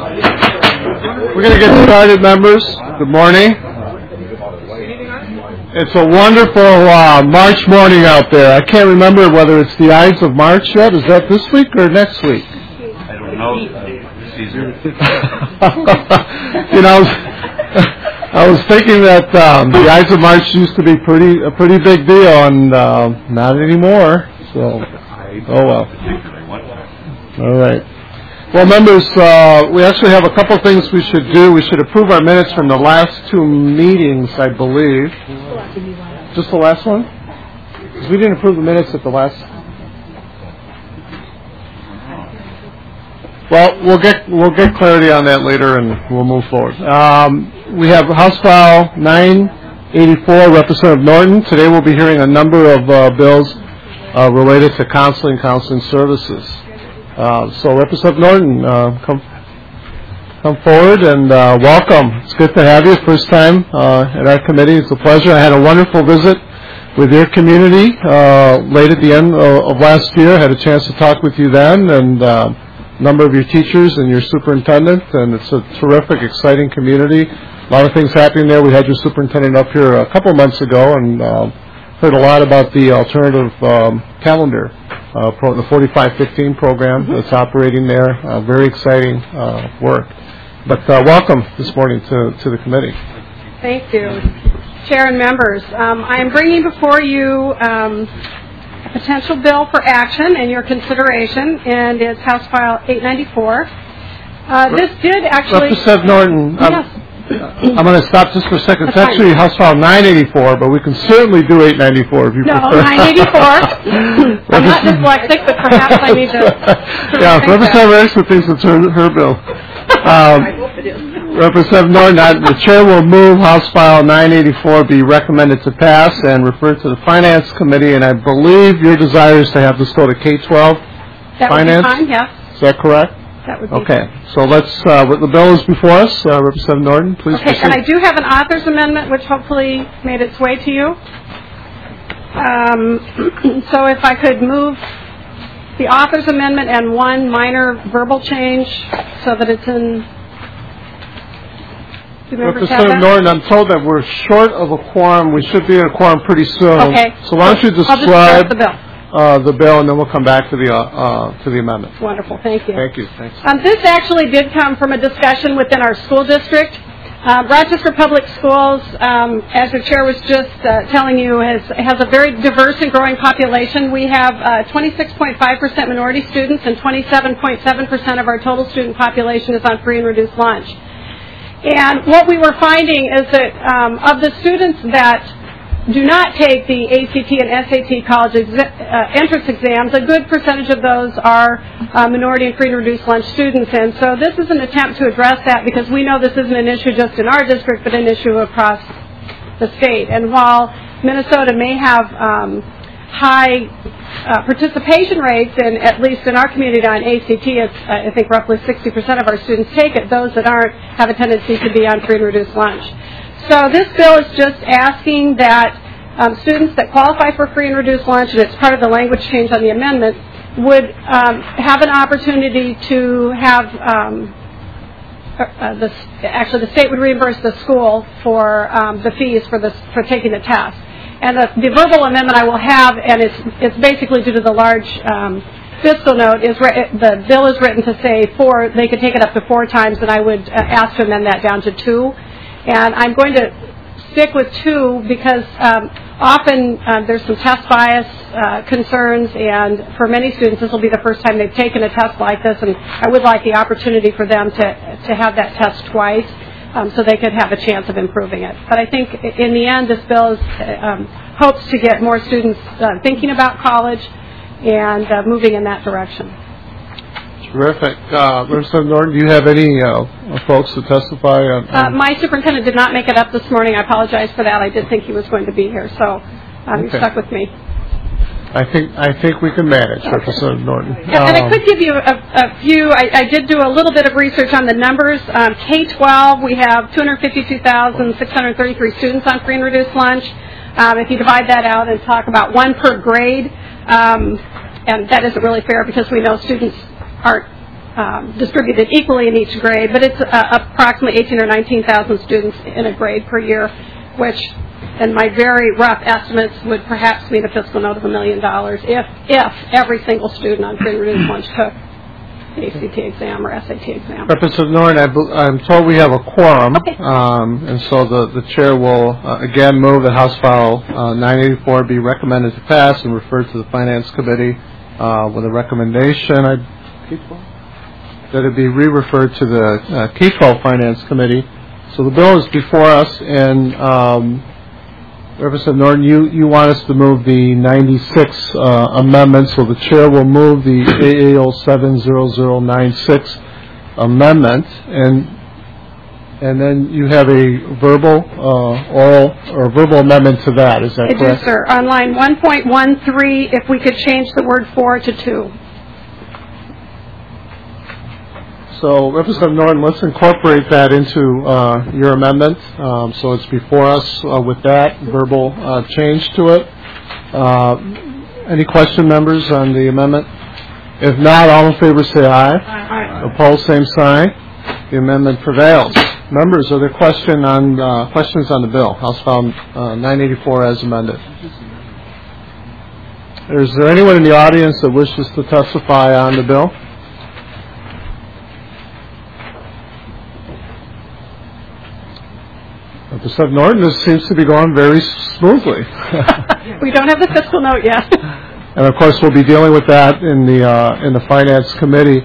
We're going to get started, members. Good morning. It's a wonderful March morning out there. I can't remember whether it's the Ides of March yet. Is that this week or next week? I don't know, Caesar. I was thinking that the Ides of March used to be a pretty big deal, and not anymore. So, oh well. All right. Well, members, we actually have a couple things we should do. We should approve our minutes from the last two meetings, I believe. Just the last one? Because we didn't approve the minutes at the last. Well, we'll get clarity on that later, and we'll move forward. We have House File 984, Representative Norton. Today we'll be hearing a number of bills related to counseling services. So Representative Norton, come forward and welcome. It's good to have you. First time at our committee. It's a pleasure. I had a wonderful visit with your community late at the end of last year. I had a chance to talk with you then, and a number of your teachers and your superintendent. And it's a terrific, exciting community. A lot of things happening there. We had your superintendent up here a couple months ago and heard a lot about the alternative calendar. The 4515 program that's operating there. Very exciting work. But welcome this morning to the committee. Thank you, Chair and members. I am bringing before you a potential bill for action and your consideration, and it's House File 894. This did actually... Representative Norton, yes. I'm going to stop just for a second. It's actually House File 984, but we can certainly do 894 if you prefer. No, 984. I'm not dyslexic, but perhaps I need to... Yeah, Representative Erickson thinks it's her bill. Representative Norton, the Chair will move House File 984 be recommended to pass and refer to the Finance Committee, and I believe your desire is to have this go to K-12 that Finance? Would be fine, yes. Is that correct? That would be okay, so let's, the bill is before us. Representative Norton, please proceed. And I do have an author's amendment which hopefully made its way to you. So if I could move the author's amendment and one minor verbal change so that it's in... Representative Norton, I'm told that we're short of a quorum. We should be in a quorum pretty soon. Okay. So why don't you describe the bill, and then we'll come back to the amendment. Wonderful. Thank you. Thank you. Thanks. This actually did come from a discussion within our school district. Rochester Public Schools, as the chair was just telling you, has a very diverse and growing population. We have 26.5% minority students, and 27.7% of our total student population is on free and reduced lunch. And what we were finding is that of the students that do not take the ACT and SAT college entrance exams, a good percentage of those are minority and free and reduced lunch students. And so this is an attempt to address that because we know this isn't an issue just in our district, but an issue across the state. And while Minnesota may have high participation rates, and at least in our community on ACT, it's, I think roughly 60% of our students take it. Those that aren't have a tendency to be on free and reduced lunch. So this bill is just asking that students that qualify for free and reduced lunch, and it's part of the language change on the amendment, would have an opportunity to have, the state would reimburse the school for the fees for taking the test. And the verbal amendment I will have, and it's basically due to the large fiscal note, the bill is written to say they could take it up to 4 times, and I would ask to amend that down to 2. And I'm going to stick with 2 because often there's some test bias concerns, and for many students this will be the first time they've taken a test like this, and I would like the opportunity for them to have that test twice so they could have a chance of improving it. But I think in the end this bill hopes to get more students thinking about college and moving in that direction. Terrific. Representative Norton, do you have any folks to testify on? My superintendent did not make it up this morning. I apologize for that. I did think he was going to be here, so you're stuck with me. I think we can manage, okay. Representative Norton. And I could give you a few. I did do a little bit of research on the numbers. K-12, we have 252,633 students on free and reduced lunch. If you divide that out and talk about 1 per grade, and that isn't really fair because we know students aren't distributed equally in each grade, but it's approximately 18 or 19,000 students in a grade per year, which, in my very rough estimates, would perhaps mean a fiscal note of $1 million if every single student on Green Reduced Lunch took the ACT exam or SAT exam. Representative Norton, I'm told we have a quorum, Okay. And so the chair will again move that House File 984 be recommended to pass and referred to the Finance Committee with a recommendation that it be re-referred to the K-12 Finance Committee. So the bill is before us, and Representative Norton, you want us to move the 96 amendment, so the chair will move the AAO 70096 amendment, and then you have a verbal oral or verbal amendment to that. Is that correct? I do, sir. On line 1.13, if we could change the word "for" to "to." So, Representative Norton, let's incorporate that into your amendment. So it's before us with that verbal change to it. Any question, members, on the amendment? If not, all in favor say aye. Aye. Opposed, same sign. The amendment prevails. Members, are there questions on the bill? House File 984 as amended. Is there anyone in the audience that wishes to testify on the bill? Representative Norton, this seems to be going very smoothly. We don't have the fiscal note yet. And of course, we'll be dealing with that in the Finance Committee.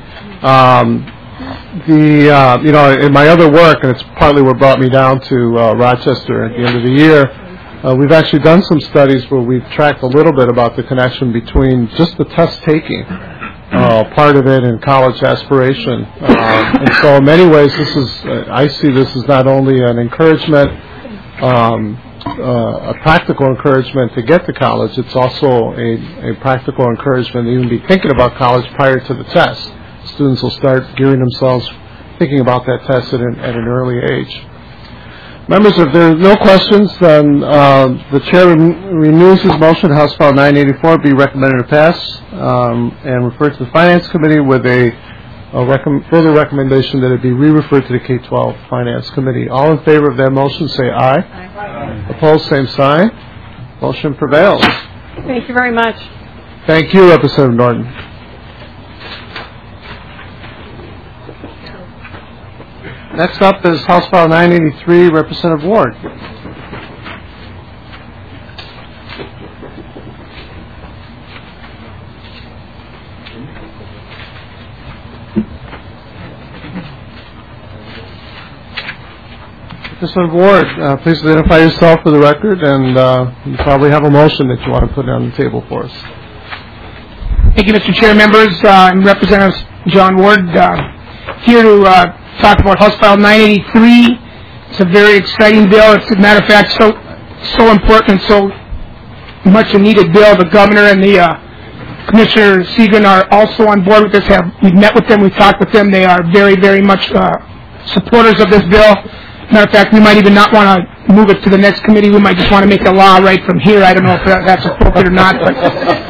In my other work, and it's partly what brought me down to Rochester at the end of the year, we've actually done some studies where we've tracked a little bit about the connection between just the test taking part of it and college aspiration. And so in many ways, I see this as not only an encouragement, a practical encouragement to get to college, it's also a practical encouragement to even be thinking about college prior to the test. Students will start gearing themselves, thinking about that test at an early age. Members, if there are no questions, then the chair renews his motion. House File 984 be recommended to pass and referred to the Finance Committee with a further recommendation that it be re-referred to the K-12 Finance Committee. All in favor of that motion say aye. Aye. Opposed, same sign. Motion prevails. Thank you very much. Thank you, Representative Norton. Next up is House File 983, Representative Ward. Representative Ward, please identify yourself for the record, and you probably have a motion that you want to put on the table for us. Thank you, Mr. Chair, members. I'm Representative John Ward, here to talk about House File 983. It's a very exciting bill. It's, as a matter of fact, so important and so much a needed bill. The governor and the Commissioner Segan are also on board with this. We've met with them. We've talked with them. They are very, very much supporters of this bill. Matter of fact, we might even not want to move it to the next committee. We might just want to make a law right from here. I don't know if that's appropriate or not, but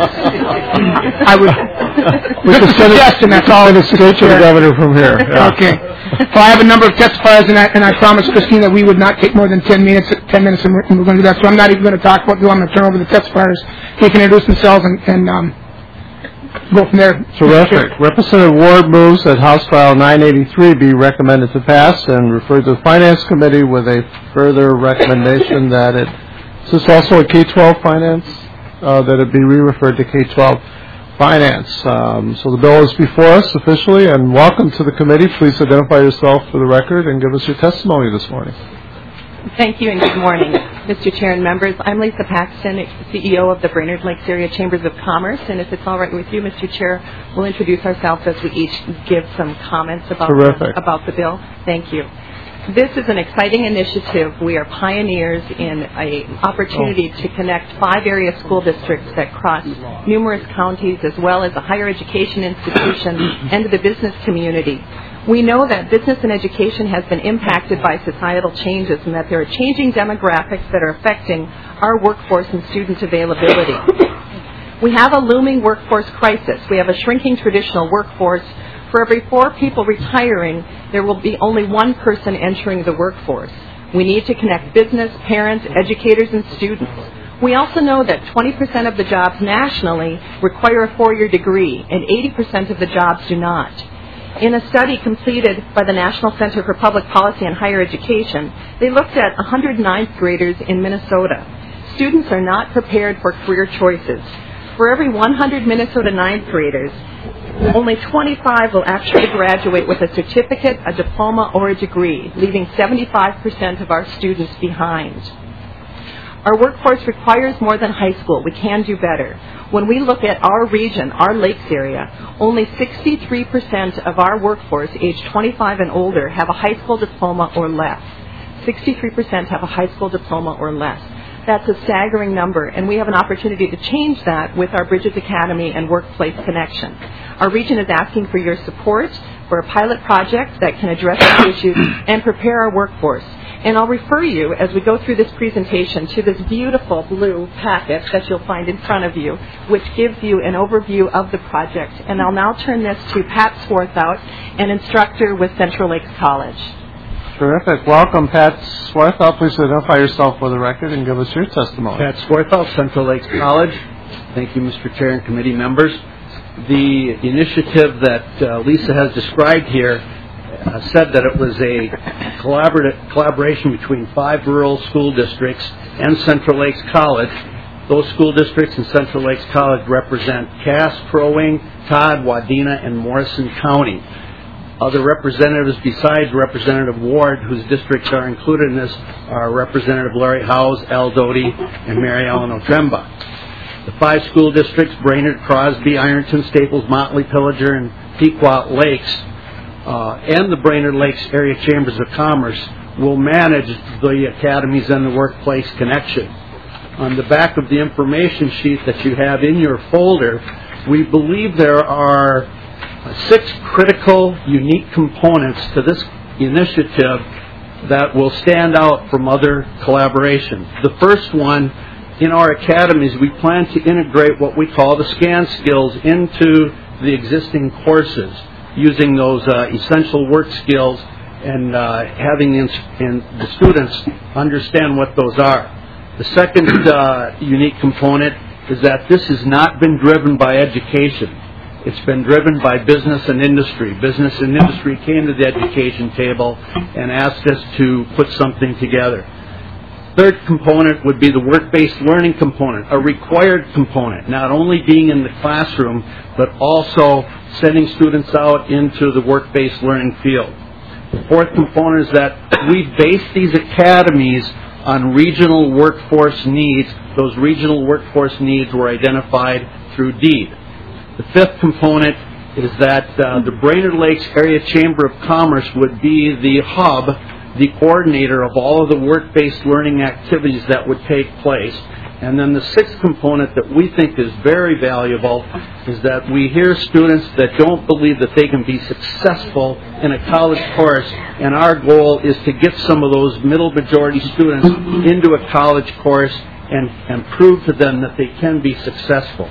I would. Just a suggestion, that's all. It's straight to the governor from here. Yeah. Okay. Well, I have a number of testifiers, and I promised Christine that we would not take more than 10 minutes, and we're going to do that. So I'm not even going to talk about it. I'm going to turn over the testifiers. They can introduce themselves and go from there. Terrific. Representative Ward moves that House File 983 be recommended to pass and referred to the Finance Committee with a further recommendation that is this also a K-12 Finance, that it be re-referred to K-12 Finance. So the bill is before us officially, and welcome to the committee. Please identify yourself for the record and give us your testimony this morning. Thank you and good morning, Mr. Chair and members. I'm Lisa Paxton, CEO of the Brainerd Lakes Area Chambers of Commerce, and if it's all right with you, Mr. Chair, we'll introduce ourselves as we each give some comments about the bill. Thank you. This is an exciting initiative. We are pioneers in an opportunity to connect 5 area school districts that cross numerous counties, as well as a higher education institution and the business community. We know that business and education has been impacted by societal changes and that there are changing demographics that are affecting our workforce and student availability. We have a looming workforce crisis. We have a shrinking traditional workforce For every 4 people retiring, there will be only 1 person entering the workforce. We need to connect business, parents, educators, and students. We also know that 20% of the jobs nationally require a 4-year degree, and 80% of the jobs do not. In a study completed by the National Center for Public Policy and Higher Education, they looked at 100 ninth graders in Minnesota. Students are not prepared for career choices. For every 100 Minnesota ninth graders, only 25 will actually graduate with a certificate, a diploma, or a degree, leaving 75% of our students behind. Our workforce requires more than high school. We can do better. When we look at our region, our lakes area, only 63% of our workforce aged 25 and older have a high school diploma or less. 63% have a high school diploma or less. That's a staggering number, and we have an opportunity to change that with our Bridges Academy and Workplace Connection. Our region is asking for your support for a pilot project that can address these issues and prepare our workforce. And I'll refer you, as we go through this presentation, to this beautiful blue packet that you'll find in front of you, which gives you an overview of the project. And I'll now turn this to Pat Swarthout, an instructor with Central Lakes College. Terrific. Welcome, Pat Swarthout. Please identify yourself for the record and give us your testimony. Pat Swarthout, Central Lakes College. Thank you, Mr. Chair and committee members. The initiative that Lisa has described here said that it was a collaboration between 5 rural school districts and Central Lakes College. Those school districts and Central Lakes College represent Cass, Crow Wing, Todd, Wadena, and Morrison County. Other representatives besides Representative Ward, whose districts are included in this, are Representative Larry Howes, Al Doty, and Mary Ellen Otremba. The 5 school districts, Brainerd, Crosby, Ironton, Staples, Motley, Pillager, and Pequot Lakes, and the Brainerd Lakes Area Chambers of Commerce will manage the academies and the Workplace Connection. On the back of the information sheet that you have in your folder, we believe there are 6 critical, unique components to this initiative that will stand out from other collaboration. The first one, in our academies, we plan to integrate what we call the SCAN skills into the existing courses, using those essential work skills and having the students understand what those are. The second unique component is that this has not been driven by education. It's been driven by business and industry. Business and industry came to the education table and asked us to put something together. Third component would be the work-based learning component, a required component, not only being in the classroom, but also sending students out into the work-based learning field. The fourth component is that we base these academies on regional workforce needs. Those regional workforce needs were identified through DEED. The fifth component is that the Brainerd Lakes Area Chamber of Commerce would be the hub, the coordinator of all of the work-based learning activities that would take place. And then the sixth component that we think is very valuable is that we hear students that don't believe that they can be successful in a college course, and our goal is to get some of those middle majority students into a college course and prove to them that they can be successful.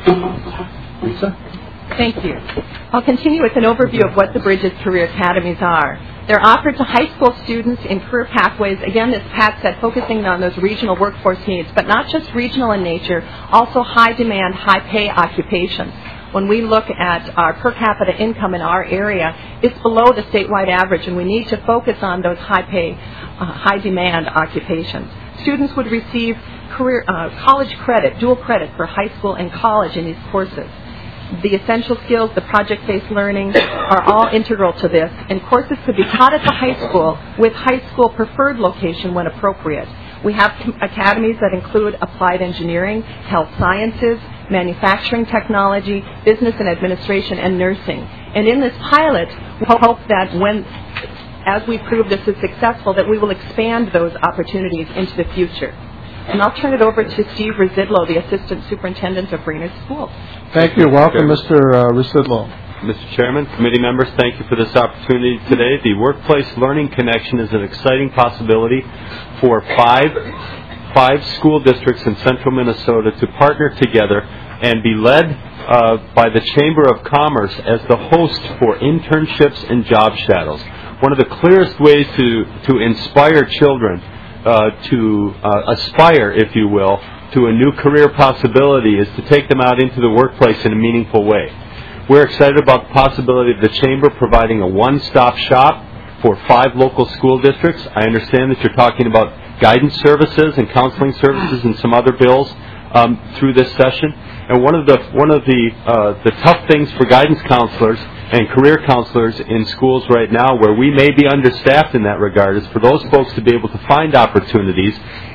Lisa? Thank you. I'll continue with an overview of what the Bridges Career Academies are. They're offered to high school students in career pathways, again, as Pat said, focusing on those regional workforce needs, but not just regional in nature, also high-demand, high-pay occupations. When we look at our per capita income in our area, it's below the statewide average, and we need to focus on those high-pay, high-demand occupations. Students would receive college credit, dual credit for high school and college in these courses. The essential skills, the project-based learning are all integral to this, and courses could be taught at the high school with high school preferred location when appropriate. We have academies that include applied engineering, health sciences, manufacturing technology, business and administration, and nursing. And in this pilot, we hope that as we prove this is successful, that we will expand those opportunities into the future. And I'll turn it over to Steve Residlo, the Assistant Superintendent of Brainerd Schools. Thank you. Welcome, Mr. Residlo. Mr. Chairman, committee members, thank you for this opportunity today. The Workplace Learning Connection is an exciting possibility for five school districts in central Minnesota to partner together and be led by the Chamber of Commerce as the host for internships and job shadows. One of the clearest ways to inspire children to aspire, if you will, to a new career possibility is to take them out into the workplace in a meaningful way. We're excited about the possibility of the Chamber providing a one-stop shop for 5 local school districts. I understand that you're talking about guidance services and counseling services and some other bills through this session. And one of the tough things for guidance counselors and career counselors in schools right now, where we may be understaffed in that regard, is for those folks to be able to find opportunities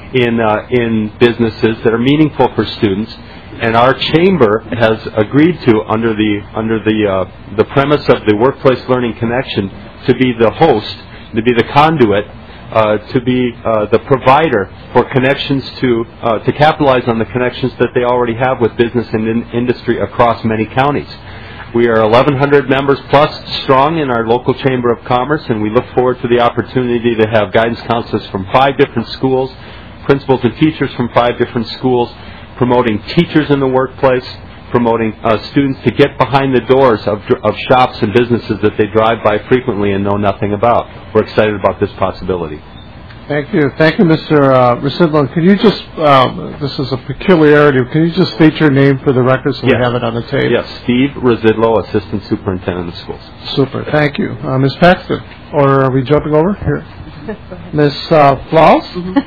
in businesses that are meaningful for students. And our chamber has agreed to, under the premise of the Workplace Learning Connection, to be the host, to be the conduit, to be the provider for connections to capitalize on the connections that they already have with business and industry across many counties. We are 1,100 members plus strong in our local Chamber of Commerce, and we look forward to the opportunity to have guidance counselors from 5 different schools, principals and teachers from 5 different schools, promoting teachers in the workplace, promoting students to get behind the doors of shops and businesses that they drive by frequently and know nothing about. We're excited about this possibility. Thank you. Thank you, Mr. Residlo. Can you just, this is a peculiarity, can you just state your name for the record so we have it on the tape? Yes, Steve Residlo, Assistant Superintendent of Schools. Super. Thank you. Ms. Paxton, or are we jumping over? Here. Ms. Flaws?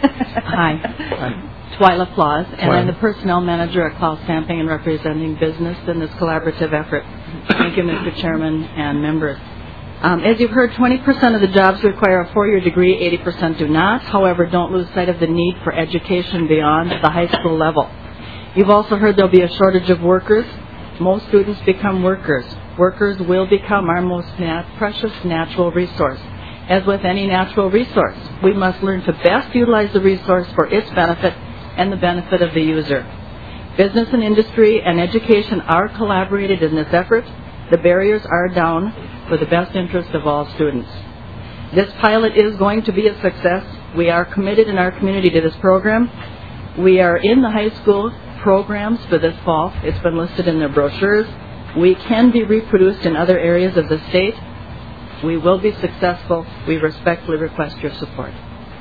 Hi. Twyla Flaws, and I'm the Personnel Manager at Klaus Stamping and representing business in this collaborative effort. Thank you, Mr. Chairman and members. As you've heard, 20% of the jobs require a 4-year degree, 80% do not. However, don't lose sight of the need for education beyond the high school level. You've also heard there'll be a shortage of workers. Most students become workers. Workers will become our most precious natural resource. As with any natural resource, we must learn to best utilize the resource for its benefit and the benefit of the user. Business and industry and education are collaborated in this effort. The barriers are down for the best interest of all students. This pilot is going to be a success. We are committed in our community to this program. We are in the high school programs for this fall. It's been listed in their brochures. We can be reproduced in other areas of the state. We will be successful. We respectfully request your support.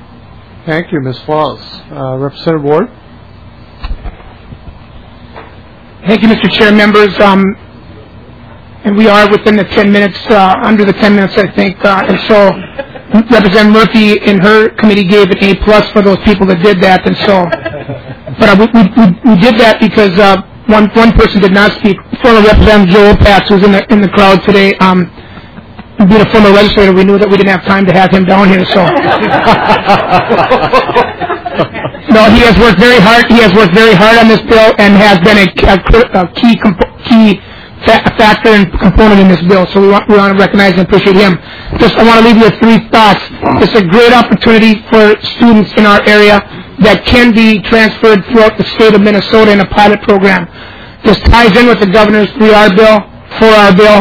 Thank you, Ms. Flaws. Representative Ward? Thank you, Mr. Chair, members. And we are within the 10 minutes, under the 10 minutes, I think. And so Representative Murphy in her committee gave an A+ for those people that did that. And so, but we did that because one person did not speak. Former Representative Joe Opatz, who's in the crowd today, being a former legislator, we knew that we didn't have time to have him down here. So, no, he has worked very hard. He has worked very hard on this bill and has been a key factor and component in this bill. So we want to recognize and appreciate him. I want to leave you with 3 thoughts. It's a great opportunity for students in our area that can be transferred throughout the state of Minnesota in a pilot program. This ties in with the governor's 3R bill, 4R bill.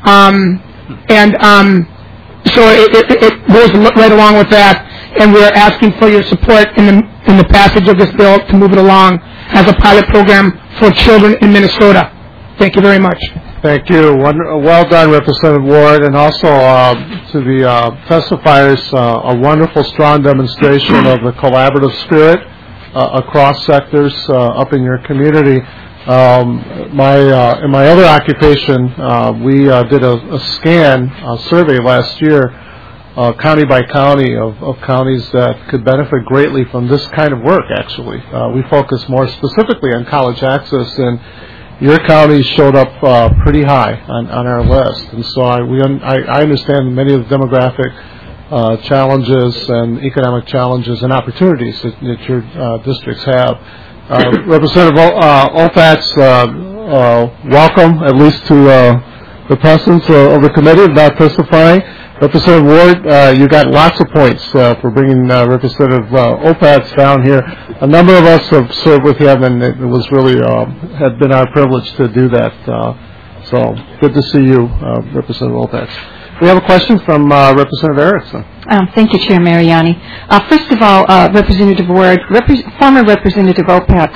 So it goes right along with that, and we're asking for your support in the passage of this bill to move it along as a pilot program for children in Minnesota. Thank you very much. Thank you. Well done, Representative Ward, and also to the testifiers, a wonderful, strong demonstration of the collaborative spirit across sectors up in your community. In my other occupation, we did a survey last year, county by county, of counties that could benefit greatly from this kind of work, actually. We focus more specifically on college access, and your county showed up pretty high on our list. And so I understand many of the demographic challenges and economic challenges and opportunities that your districts have. Representative Opatz, welcome, at least to the presence of the committee about testifying. Representative Ward, you got lots of points for bringing Representative Opatz down here. A number of us have served with him, and it was really had been our privilege to do that. So good to see you, Representative Opatz. We have a question from Representative Erickson. Thank you, Chair Mariani. First of all, Representative Ward, former Representative Opatz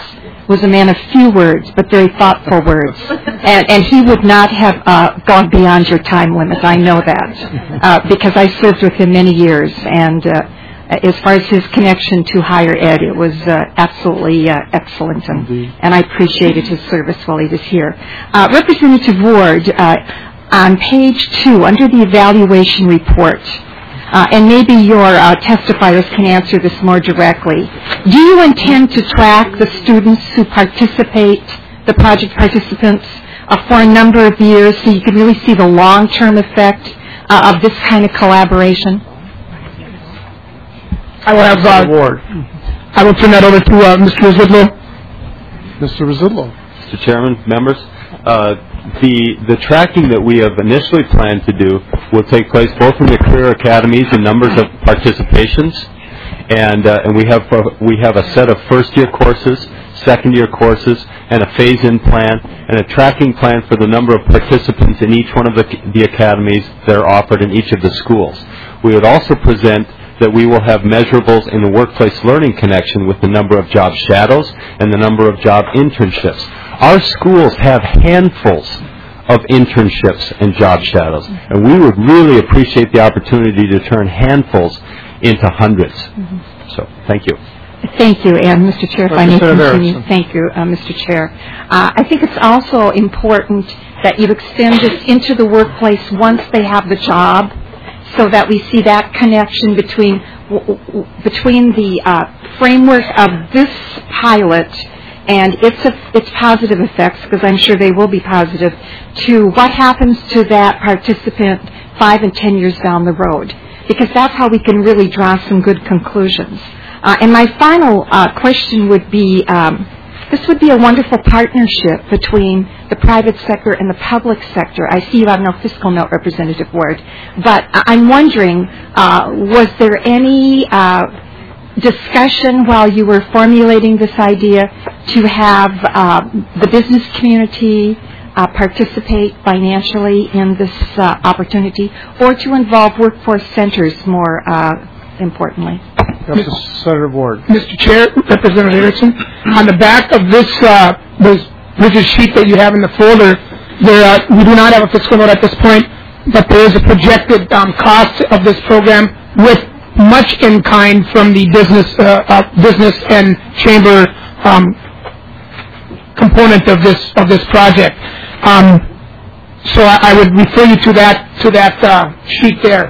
was a man of few words, but very thoughtful words. And he would not have gone beyond your time limit. I know that because I served with him many years. And as far as his connection to higher ed, it was absolutely excellent. And I appreciated his service while he was here. Representative Ward, on page 2, under the evaluation report, and maybe your testifiers can answer this more directly. Do you intend to track the students who participate, the project participants, for a number of years so you can really see the long-term effect of this kind of collaboration? I will turn that over to Mr. Residlo. Mr. Residlo. Mr. Chairman, members, the tracking that we have initially planned to do will take place both in the career academies and numbers of participations, and we have a set of first-year courses, second-year courses, and a phase-in plan, and a tracking plan for the number of participants in each one of the academies that are offered in each of the schools. We would also present that we will have measurables in the workplace learning connection with the number of job shadows and the number of job internships. Our schools have handfuls of internships and job shadows, and we would really appreciate the opportunity to turn handfuls into hundreds. So, thank you. Thank you, and Mr. Chair, if I may continue. Thank you, Mr. Chair. I think it's also important that you extend this into the workplace once they have the job, so that we see that connection between the framework of this pilot and its positive effects, because I'm sure they will be positive, to what happens to that participant 5 and 10 years down the road, because that's how we can really draw some good conclusions. And my final question would be, this would be a wonderful partnership between the private sector and the public sector. I see you have no fiscal note, Representative Ward, but I'm wondering, was there any discussion while you were formulating this idea to have the business community participate financially in this opportunity, or to involve workforce centers more importantly? Senator Ward. Mr. Chair, Representative Erickson, on the back of this sheet that you have in the folder, we do not have a fiscal note at this point, but there is a projected cost of this program with much in kind from the business and chamber component of this project. So I would refer you to that sheet there.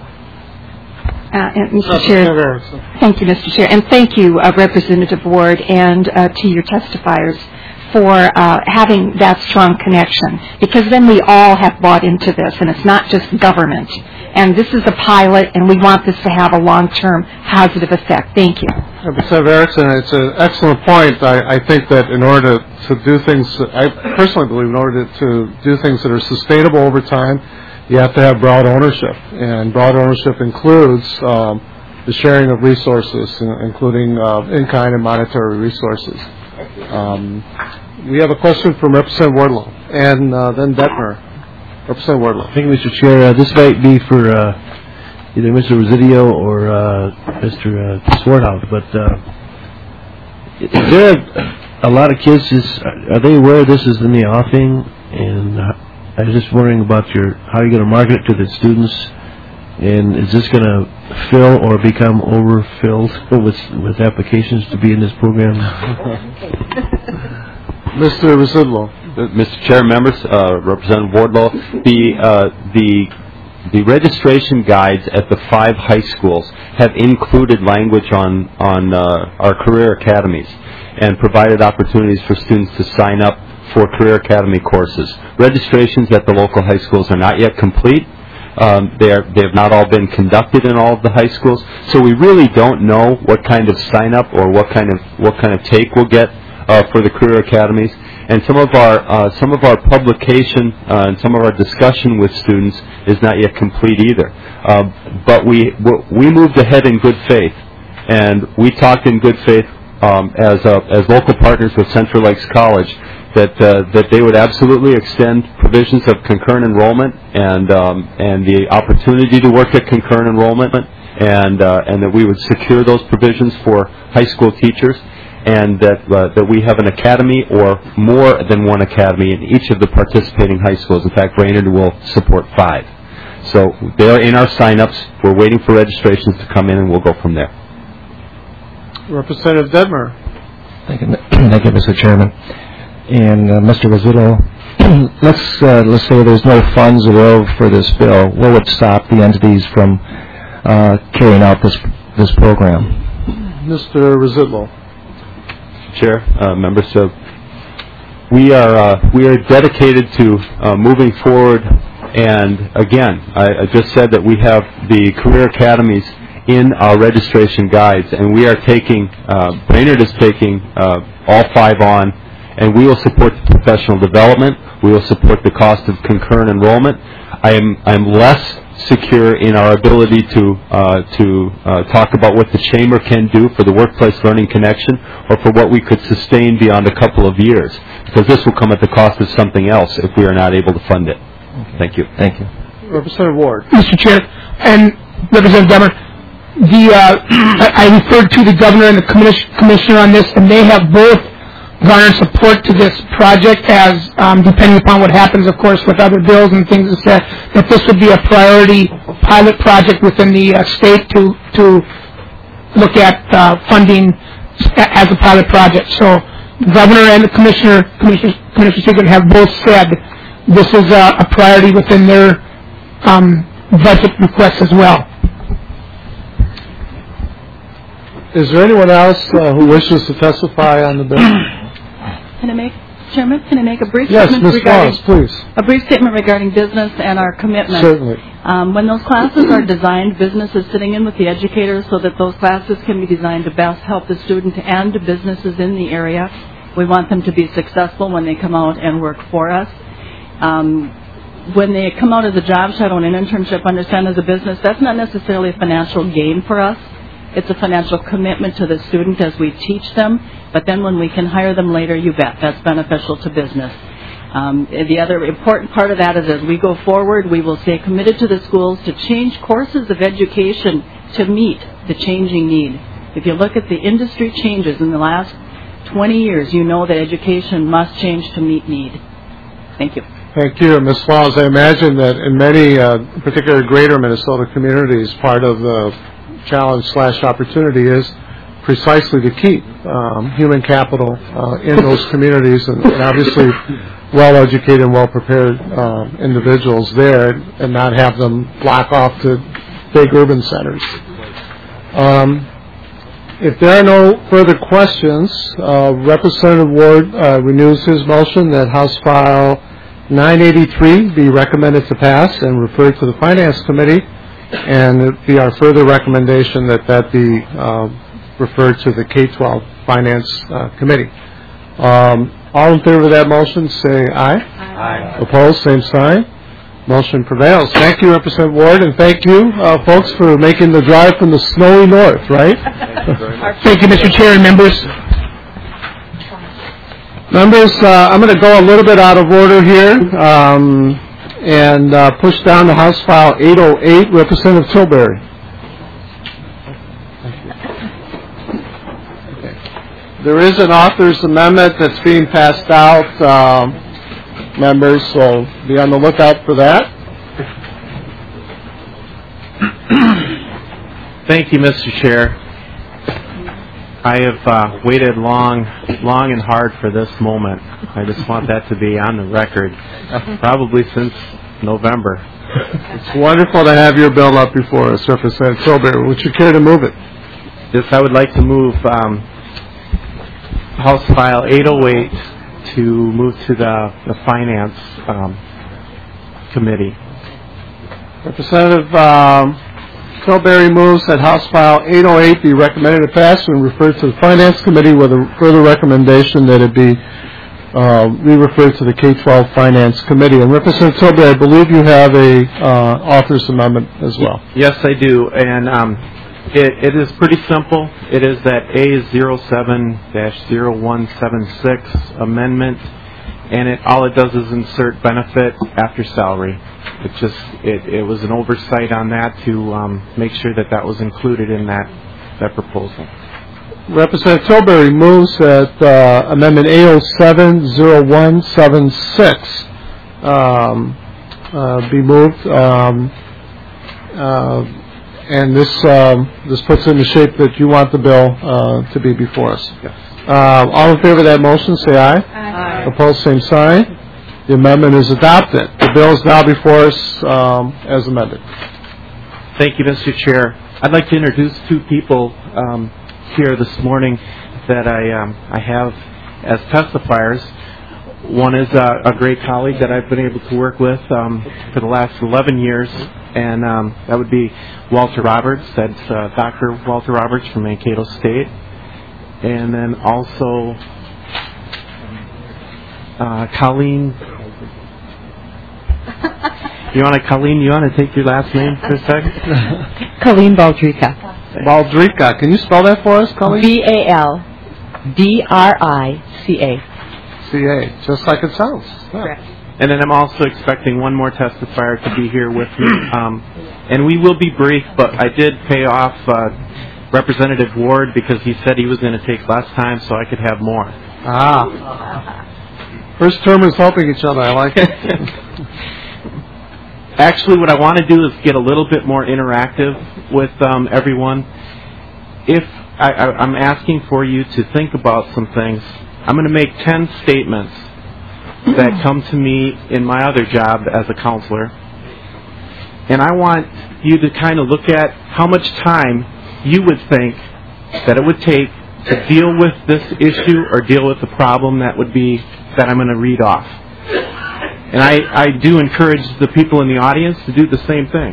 Mr. Chair, thank you, Mr. Chair, and thank you, Representative Ward, and to your testifiers for having that strong connection, because then we all have bought into this, and it's not just government. And this is a pilot, and we want this to have a long-term positive effect. Thank you. Representative Erickson, it's an excellent point. I think that in order to do things, I personally believe in order to do things that are sustainable over time, you have to have broad ownership, and broad ownership includes the sharing of resources, including in-kind and monetary resources. We have a question from Representative Wardlow, and then Detmer. Representative Wardlow. Thank you, Mr. Chair. This might be for either Mr. Residio or Mr. Swarthouse, but is there a lot of kids are they aware this is in the offing? And I was just wondering about how you're going to market it to the students, and is this going to fill or become overfilled with applications to be in this program? Mr. Residlo. Mr. Chair, members, Representative Wardlow, the registration guides at the 5 high schools have included language on our career academies and provided opportunities for students to sign up for Career Academy courses. Registrations at the local high schools are not yet complete. They have not all been conducted in all of the high schools, so we really don't know what kind of sign up or what kind of take we'll get for the Career Academies. And some of our publication and some of our discussion with students is not yet complete either. But we moved ahead in good faith, and we talked in good faith as local partners with Central Lakes College that they would absolutely extend provisions of concurrent enrollment and the opportunity to work at concurrent enrollment, and that we would secure those provisions for high school teachers. and that we have an academy or more than one academy in each of the participating high schools. In fact, Brainerd will support 5. So they're in our sign-ups. We're waiting for registrations to come in, and we'll go from there. Representative Detmer. Thank you, Mr. Chairman. And Mr. Rosillo, let's say there's no funds available for this bill. What would stop the entities from carrying out this program? Mr. Rosillo. Chair, members, we are dedicated to moving forward. And again, I just said that we have the career academies in our registration guides, and we are taking, Brainerd is taking all 5 on, and we will support the professional development. We will support the cost of concurrent enrollment. I'm less secure in our ability to talk about what the Chamber can do for the workplace learning connection or for what we could sustain beyond a couple of years, because this will come at the cost of something else if we are not able to fund it. Okay. Thank you. Thank you. Representative Ward. Mr. Chair, and Representative Demmer, I referred to the governor and the commissioner on this, and they have both garnered support to this project as, depending upon what happens, of course, with other bills and things that this would be a priority pilot project within the state to look at funding as a pilot project. So the governor and the Commissioner Segan have both said this is a priority within their budget requests as well. Is there anyone else who wishes to testify on the bill? Chairman, can I make a brief yes, statement regarding... Yes, Ms. Wallace, please. A brief statement regarding business and our commitment. Certainly. When those classes are designed, business is sitting in with the educators so that those classes can be designed to best help the student and the businesses in the area. We want them to be successful when they come out and work for us. When they come out as a job shadow and an internship, understand as a business, that's not necessarily a financial gain for us. It's a financial commitment to the student as we teach them, but then when we can hire them later, you bet, that's beneficial to business. The other important part of that is as we go forward, we will stay committed to the schools to change courses of education to meet the changing need. If you look at the industry changes in the last 20 years, you know that education must change to meet need. Thank you. Thank you. Ms. Wallace, I imagine that in many, particular greater Minnesota communities, part of the challenge/opportunity is precisely to keep human capital in those communities and obviously well-educated and well-prepared individuals there and not have them block off to big urban centers. If there are no further questions, Representative Ward renews his motion that House File 983 be recommended to pass and referred to the Finance Committee, and it be our further recommendation that be referred to the K-12 Finance Committee. All in favor of that motion, say aye. Aye. Opposed, same sign. Motion prevails. Thank you, Representative Ward, and thank you, folks, for making the drive from the snowy north, right? Thank you, Mr. Chair and members. Members, I'm going to go a little bit out of order here and push down to House File 808, Representative Tilbury. Okay. There is an author's amendment that's being passed out, members, so be on the lookout for that. Thank you, Mr. Chair. I have waited long and hard for this moment. I just want that to be on the record, probably since November. It's wonderful to have your bill up before us, Representative Tilbury. Would you care to move it? Yes, I would like to move House File 808 to move to the Finance Committee. Representative Tilbury moves that House File 808 be recommended to pass and referred to the Finance Committee with a further recommendation that it be re-referred to the K-12 Finance Committee. And Representative Tilbury, I believe you have a author's amendment as well. Yes, I do. And it is pretty simple. It is that A07-0176 amendment, and all it does is insert benefit after salary. It was an oversight on that to make sure that was included in that proposal. Representative Tilbury moves that Amendment A070176 be moved, and this puts it in the shape that you want the bill to be before us. Yes. All in favor of that motion, say aye. Aye. Opposed, same sign. The amendment is adopted. The bill is now before us as amended. Thank you, Mr. Chair. I'd like to introduce two people here this morning that I have as testifiers. One is a great colleague that I've been able to work with for the last 11 years, and that would be Walter Roberts. That's Dr. Walter Roberts from Mankato State. And then also Colleen. Colleen, you want to take your last name for a second? Colleen Baldrica. Baldrica. Can you spell that for us, Colleen? Baldrica. C-A, just like it sounds. Yeah. Correct. And then I'm also expecting one more testifier to be here with me. And we will be brief, but I did pay off Representative Ward because he said he was going to take less time so I could have more. First termers helping each other. I like it. Actually, what I want to do is get a little bit more interactive with everyone. If I'm asking for you to think about some things, I'm going to make 10 statements that come to me in my other job as a counselor. And I want you to kind of look at how much time you would think that it would take to deal with this issue or deal with the problem that I'm going to read off. And I do encourage the people in the audience to do the same thing.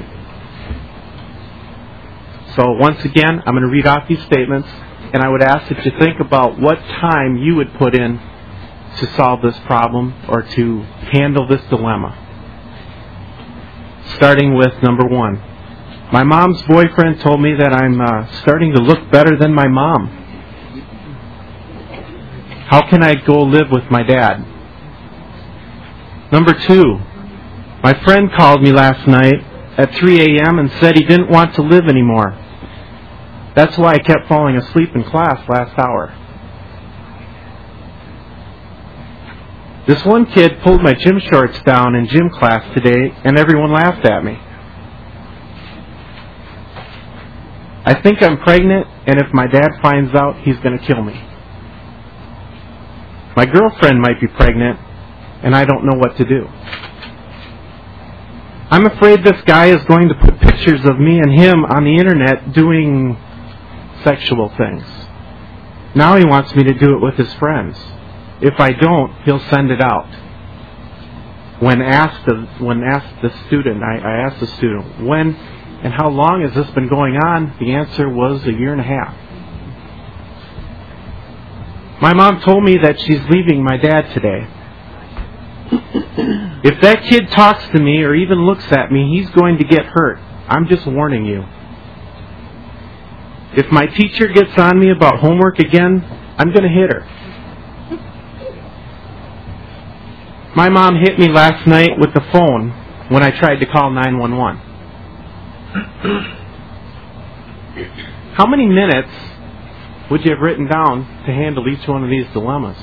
So once again, I'm going to read off these statements, and I would ask that you think about what time you would put in to solve this problem or to handle this dilemma. Starting with number 1. My mom's boyfriend told me that I'm starting to look better than my mom. How can I go live with my dad? Number 2. My friend called me last night at 3 a.m. and said he didn't want to live anymore. That's why I kept falling asleep in class last hour. This one kid pulled my gym shorts down in gym class today, and everyone laughed at me. I think I'm pregnant, and if my dad finds out, he's going to kill me. My girlfriend might be pregnant, and I don't know what to do. I'm afraid this guy is going to put pictures of me and him on the internet doing sexual things. Now he wants me to do it with his friends. If I don't, he'll send it out. When asked the student, I asked the student, when and how long has this been going on? The answer was 1.5 years. My mom told me that she's leaving my dad today. If that kid talks to me or even looks at me, he's going to get hurt. I'm just warning you. If my teacher gets on me about homework again, I'm going to hit her. My mom hit me last night with the phone when I tried to call 911. How many minutes would you have written down to handle each one of these dilemmas?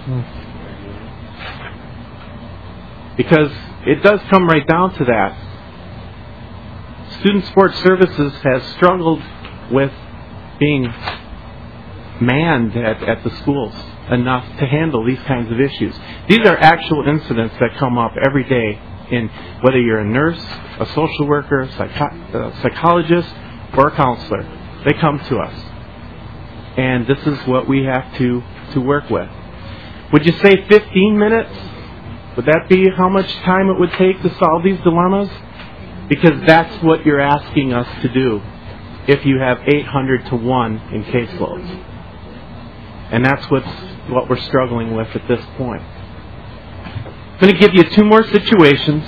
Because it does come right down to that. Student Sports Services has struggled with being manned at the schools enough to handle these kinds of issues. These are actual incidents that come up every day in whether you're a nurse, a social worker, a psychologist, or a counselor. They come to us. And this is what we have to work with. Would you say 15 minutes? Would that be how much time it would take to solve these dilemmas? Because that's what you're asking us to do if you have 800 to 1 in caseloads. And that's what we're struggling with at this point. I'm going to give you 2 more situations.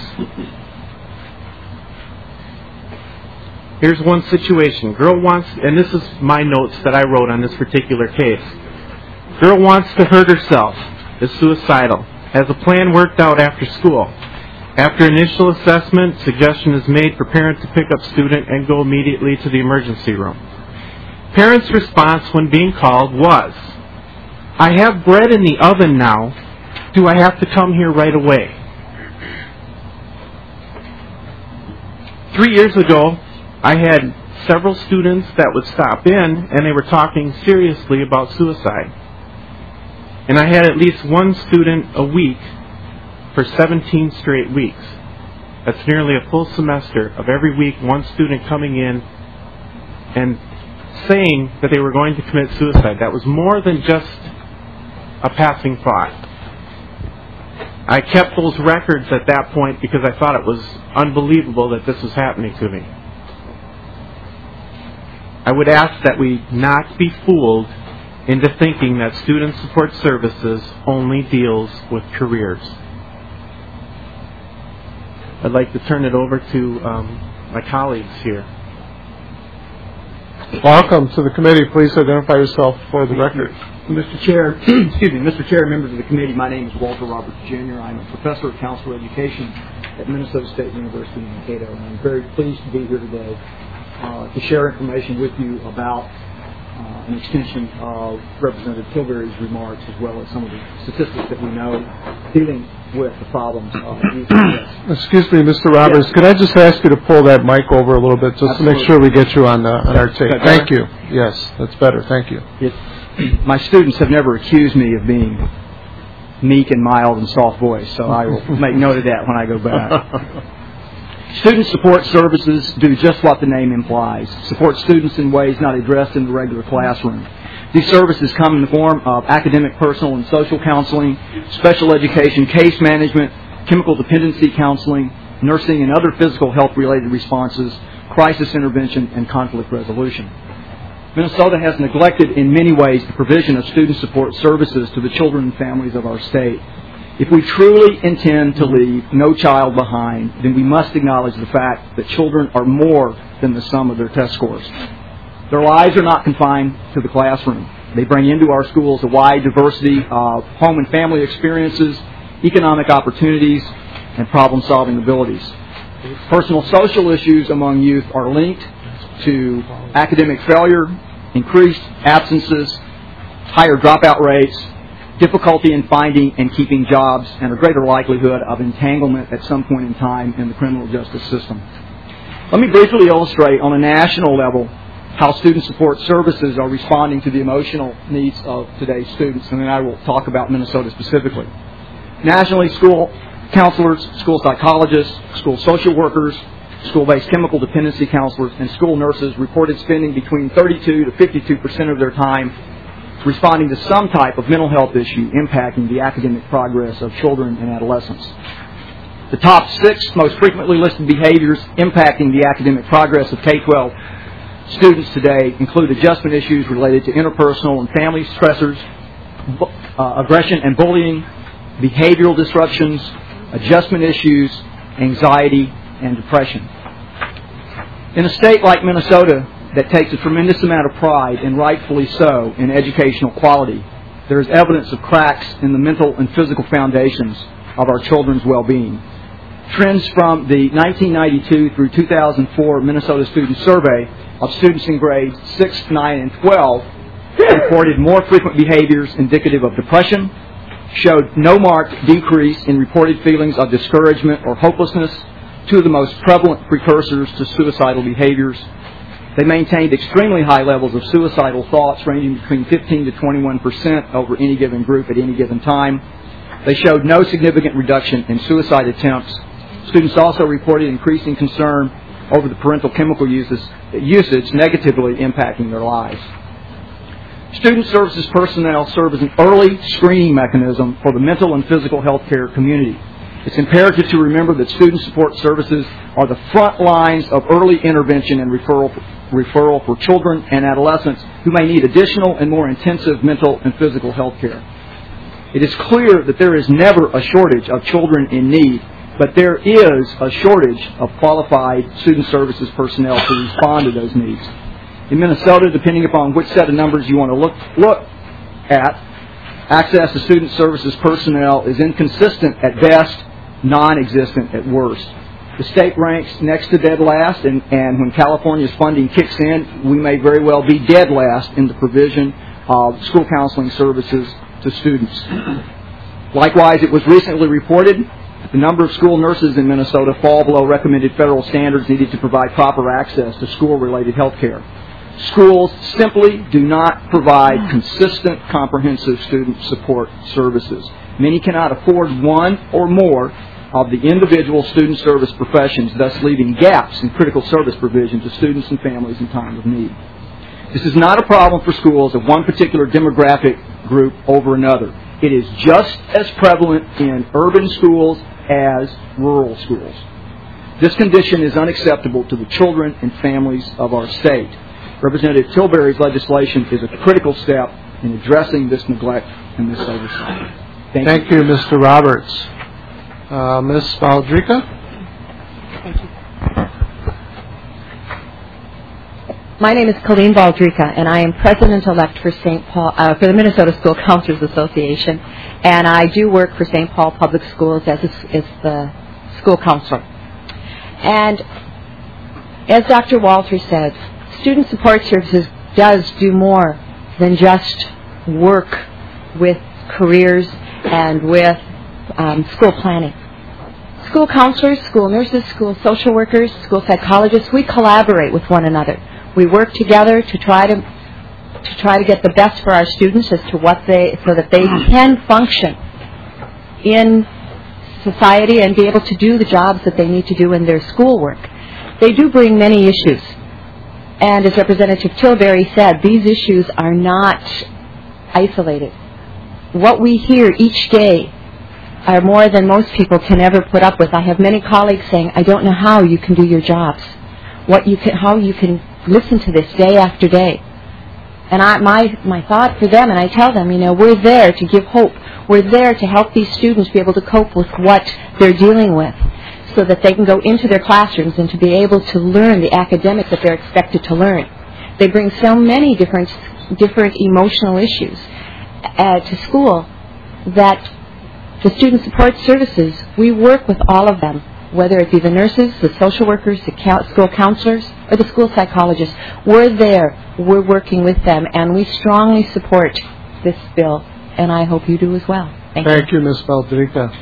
Here's one situation. Girl wants, and this is my notes that I wrote on this particular case. Girl wants to hurt herself, is suicidal, has a plan worked out after school. After initial assessment, suggestion is made for parent to pick up student and go immediately to the emergency room. parents' response when being called was, "I have bread in the oven now. Do I have to come here right away?" 3 years ago, I had several students that would stop in, and they were talking seriously about suicide. And I had at least one student a week for 17 straight weeks. That's nearly a full semester of every week, one student coming in and saying that they were going to commit suicide. That was more than just a passing thought. I kept those records at that point because I thought it was unbelievable that this was happening to me. I would ask that we not be fooled into thinking that Student Support Services only deals with careers. I'd like to turn it over to my colleagues here. Welcome to the committee. Please identify yourself for the record. Mr. Chair, Mr. Chair, members of the committee, my name is Walter Roberts Jr. I'm a professor of counselor education at Minnesota State University in Mankato, and I'm very pleased to be here today to share information with you about an extension of Representative Tilbury's remarks, as well as some of the statistics that we know dealing with the problems of youth. Excuse me, Mr. Roberts, yes. Could I just ask you to pull that mic over a little bit just Absolutely. to make sure we get you on our tape? Better? Thank you. Yes, that's better. Thank you. My students have never accused me of being meek and mild and soft voice, so I will make note of that when I go back. Student support services do just what the name implies, support students in ways not addressed in the regular classroom. These services come in the form of academic, personal, and social counseling, special education, case management, chemical dependency counseling, nursing and other physical health-related responses, crisis intervention, and conflict resolution. Minnesota has neglected in many ways the provision of student support services to the children and families of our state. If we truly intend to leave no child behind, then we must acknowledge the fact that children are more than the sum of their test scores. Their lives are not confined to the classroom. They bring into our schools a wide diversity of home and family experiences, economic opportunities, and problem-solving abilities. Personal social issues among youth are linked to academic failure, increased absences, higher dropout rates, difficulty in finding and keeping jobs, and a greater likelihood of entanglement at some point in time in the criminal justice system. Let me briefly illustrate on a national level how student support services are responding to the emotional needs of today's students, and then I will talk about Minnesota specifically. Nationally, school counselors, school psychologists, school social workers, school-based chemical dependency counselors, and school nurses reported spending between 32 to 52% of their time responding to some type of mental health issue impacting the academic progress of children and adolescents. The top 6 most frequently listed behaviors impacting the academic progress of K-12 students today include adjustment issues related to interpersonal and family stressors, aggression and bullying, behavioral disruptions, adjustment issues, anxiety, and depression. In a state like Minnesota that takes a tremendous amount of pride, and rightfully so, in educational quality, there is evidence of cracks in the mental and physical foundations of our children's well-being. Trends from the 1992 through 2004 Minnesota Student Survey of students in grades 6, 9, and 12 reported more frequent behaviors indicative of depression, showed no marked decrease in reported feelings of discouragement or hopelessness, two of the most prevalent precursors to suicidal behaviors. They maintained extremely high levels of suicidal thoughts ranging between 15 to 21% over any given group at any given time. They showed no significant reduction in suicide attempts. Students also reported increasing concern over the parental chemical usage negatively impacting their lives. Student services personnel serve as an early screening mechanism for the mental and physical health care community. It's imperative to remember that student support services are the front lines of early intervention and referral for children and adolescents who may need additional and more intensive mental and physical health care. It is clear that there is never a shortage of children in need, but there is a shortage of qualified student services personnel to respond to those needs. In Minnesota, depending upon which set of numbers you want to look at, access to student services personnel is inconsistent at best, non-existent at worst. The state ranks next to dead last, and when California's funding kicks in, we may very well be dead last in the provision of school counseling services to students. Likewise, it was recently reported the number of school nurses in Minnesota fall below recommended federal standards needed to provide proper access to school-related health care. Schools simply do not provide consistent, comprehensive student support services. Many cannot afford one or more of the individual student service professions, thus leaving gaps in critical service provision to students and families in time of need. This is not a problem for schools of one particular demographic group over another. It is just as prevalent in urban schools as rural schools. This condition is unacceptable to the children and families of our state. Representative Tilbury's legislation is a critical step in addressing this neglect and this oversight. Thank you, Mr. Roberts. Ms. Baldrica? Thank you. My name is Colleen Baldrica, and I am president-elect for St. Paul for the Minnesota School Counselors Association, and I do work for St. Paul Public Schools as the school counselor. And as Dr. Walter said, Student Support Services does do more than just work with careers and with school planning. School counselors, school nurses, school social workers, school psychologists, we collaborate with one another. We work together to try to get the best for our students as to so that they can function in society and be able to do the jobs that they need to do in their schoolwork. They do bring many issues. And as Representative Tilbury said, these issues are not isolated. What we hear each day are more than most people can ever put up with. I have many colleagues saying, I don't know how you can do your jobs, how you can listen to this day after day. And my thought for them, and I tell them, we're there to give hope. We're there to help these students be able to cope with what they're dealing with so that they can go into their classrooms and to be able to learn the academics that they're expected to learn. They bring so many different emotional issues to school that the Student Support Services, we work with all of them, whether it be the nurses, the social workers, the school counselors, or the school psychologists. We're there. We're working with them, and we strongly support this bill, and I hope you do as well. Thank you, Ms. Baldrica.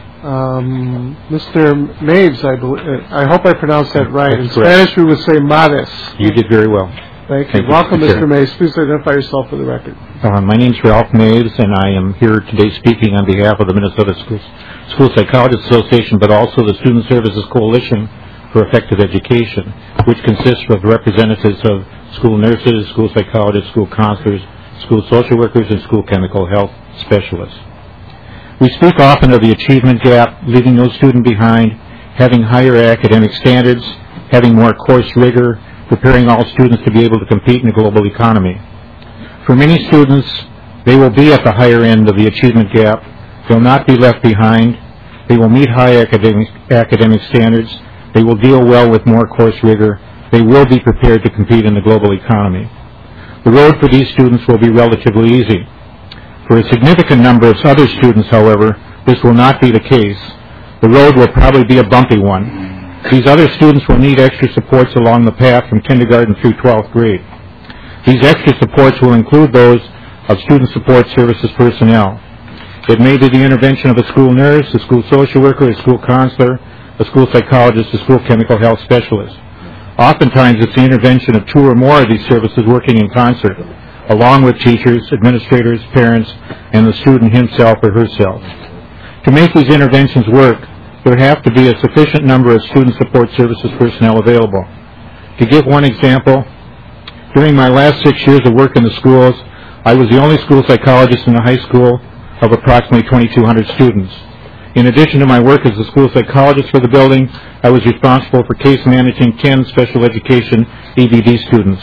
Mr. Maves, I hope I pronounced that right. That's in correct. Spanish, we would say Maves. You did very well. Thank you. Welcome, Mr. Maves. Please identify yourself for the record. My name is Ralph Maves, and I am here today speaking on behalf of the Minnesota School Psychologists Association, but also the Student Services Coalition for Effective Education, which consists of representatives of school nurses, school psychologists, school counselors, school social workers, and school chemical health specialists. We speak often of the achievement gap, leaving no student behind, having higher academic standards, having more course rigor, preparing all students to be able to compete in the global economy. For many students, they will be at the higher end of the achievement gap. They'll not be left behind. They will meet high academic standards. They will deal well with more course rigor. They will be prepared to compete in the global economy. The road for these students will be relatively easy. For a significant number of other students, however, this will not be the case. The road will probably be a bumpy one. These other students will need extra supports along the path from kindergarten through 12th grade. These extra supports will include those of Student Support Services personnel. It may be the intervention of a school nurse, a school social worker, a school counselor, a school psychologist, a school chemical health specialist. Oftentimes, it's the intervention of two or more of these services working in concert, along with teachers, administrators, parents, and the student himself or herself. To make these interventions work, there have to be a sufficient number of Student Support Services personnel available. To give one example, during my last 6 years of work in the schools, I was the only school psychologist in the high school of approximately 2,200 students. In addition to my work as a school psychologist for the building, I was responsible for case managing 10 special education EBD students,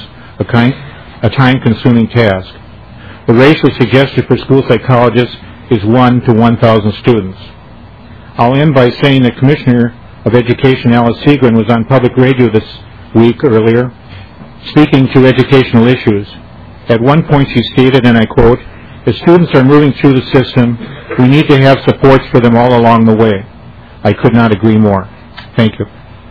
a time-consuming task. The ratio suggested for school psychologists is 1 to 1,000 students. I'll end by saying that Commissioner of Education Alice Seagren was on public radio this week earlier, speaking to educational issues. At one point she stated, and I quote, "As students are moving through the system, we need to have supports for them all along the way." I could not agree more. Thank you.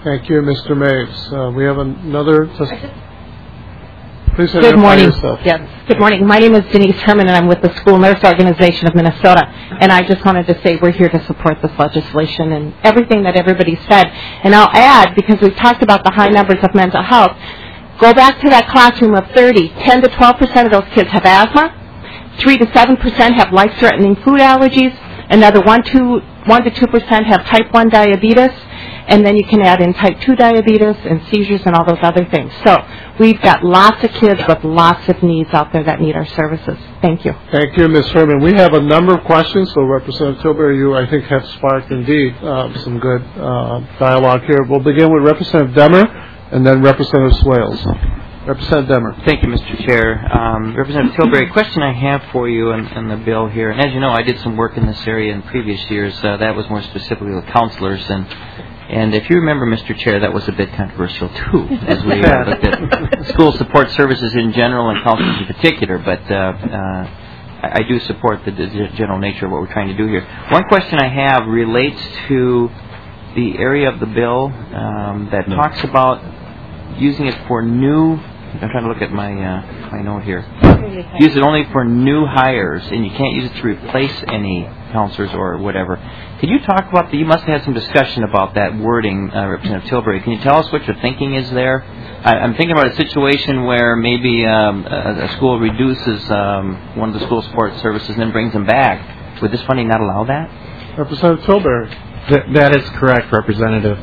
Thank you, Mr. Maves. We have another. Please Good identify morning. yourself. Yes. Good morning. My name is Denise Herman, and I'm with the School Nurse Organization of Minnesota. And I just wanted to say we're here to support this legislation and everything that everybody said. And I'll add, because we've talked about the high numbers of mental health, go back to that classroom of 30. 10 to 12% of those kids have asthma. 3 to 7% have life-threatening food allergies. Another 1 to 2% have type 1 diabetes. And then you can add in type 2 diabetes and seizures and all those other things. So we've got lots of kids with lots of needs out there that need our services. Thank you. Thank you, Ms. Herman. We have a number of questions, so Representative Tilbury, you, I think, have sparked, indeed, some good dialogue here. We'll begin with Representative Demmer and then Representative Swales. Representative Demmer. Thank you, Mr. Chair. Representative Tilbury, a question I have for you on the bill here. And as you know, I did some work in this area in previous years. That was more specifically with counselors. And if you remember, Mr. Chair, that was a bit controversial, too, as we looked at school support services in general and counselors in particular. But I do support the general nature of what we're trying to do here. One question I have relates to the area of the bill that talks about using it for new. I'm trying to look at my note here. Use it only for new hires, and you can't use it to replace any counselors or whatever. Could you talk about that? You must have had some discussion about that wording, Representative Tilbury. Can you tell us what your thinking is there? I'm thinking about a situation where maybe a school reduces one of the school support services and then brings them back. Would this funding not allow that? Representative Tilbury. That is correct, Representative.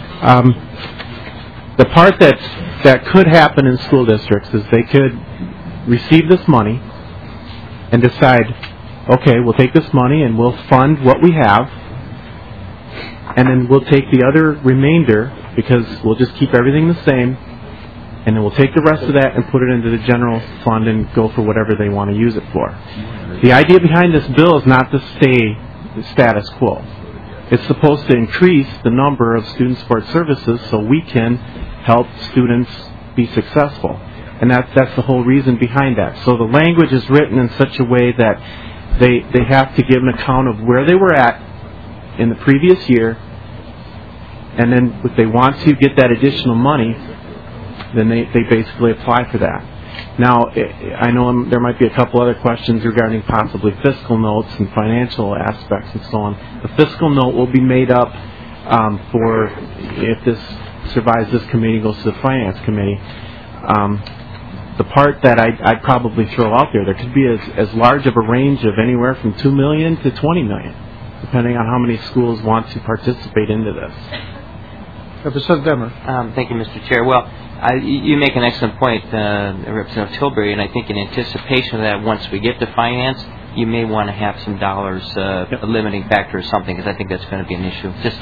The part that could happen in school districts is they could receive this money and decide, okay, we'll take this money and we'll fund what we have, and then we'll take the other remainder, because we'll just keep everything the same, and then we'll take the rest of that and put it into the general fund and go for whatever they want to use it for. The idea behind this bill is not to stay status quo. It's supposed to increase the number of student support services so we can help students be successful. And that's the whole reason behind that. So the language is written in such a way that they have to give an account of where they were at in the previous year, and then if they want to get that additional money, then they basically apply for that. Now, I know there might be a couple other questions regarding possibly fiscal notes and financial aspects and so on. The fiscal note will be made up for if this survives this committee, goes to the Finance Committee. The part that I'd probably throw out there could be as large of a range of anywhere from $2 million to $20 million, depending on how many schools want to participate into this. Representative Demmer. Thank you, Mr. Chair. Well, you make an excellent point, Representative Tilbury, and I think in anticipation of that, once we get to finance, you may want to have some dollars, a limiting factor or something, because I think that's going to be an issue. Just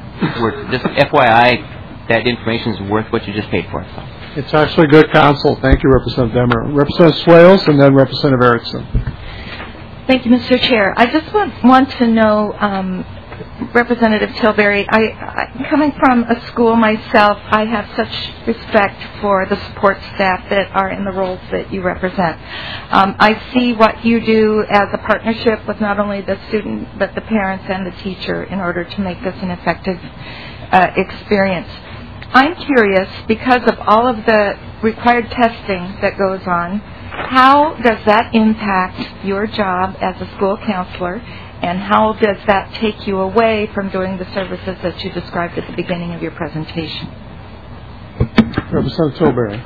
FYI, that information is worth what you just paid for it. So. It's actually good counsel. Thank you, Representative Demmer. Representative Swales and then Representative Erickson. Thank you, Mr. Chair. I just want to know, Representative Tilbury, coming from a school myself, I have such respect for the support staff that are in the roles that you represent. I see what you do as a partnership with not only the student but the parents and the teacher in order to make this an effective experience. I'm curious, because of all of the required testing that goes on, how does that impact your job as a school counselor, and how does that take you away from doing the services that you described at the beginning of your presentation? Representative Tilbury.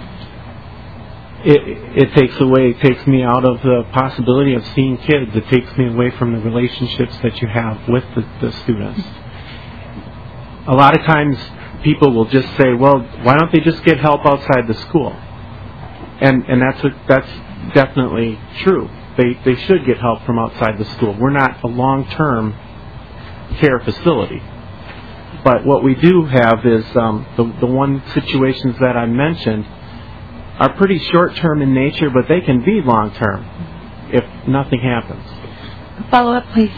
It takes me out of the possibility of seeing kids. It takes me away from the relationships that you have with the students. A lot of times people will just say, well, why don't they just get help outside the school? And that's definitely true. They should get help from outside the school. We're not a long-term care facility. But what we do have is the one situations that I mentioned are pretty short-term in nature, but they can be long-term if nothing happens. Follow up, please.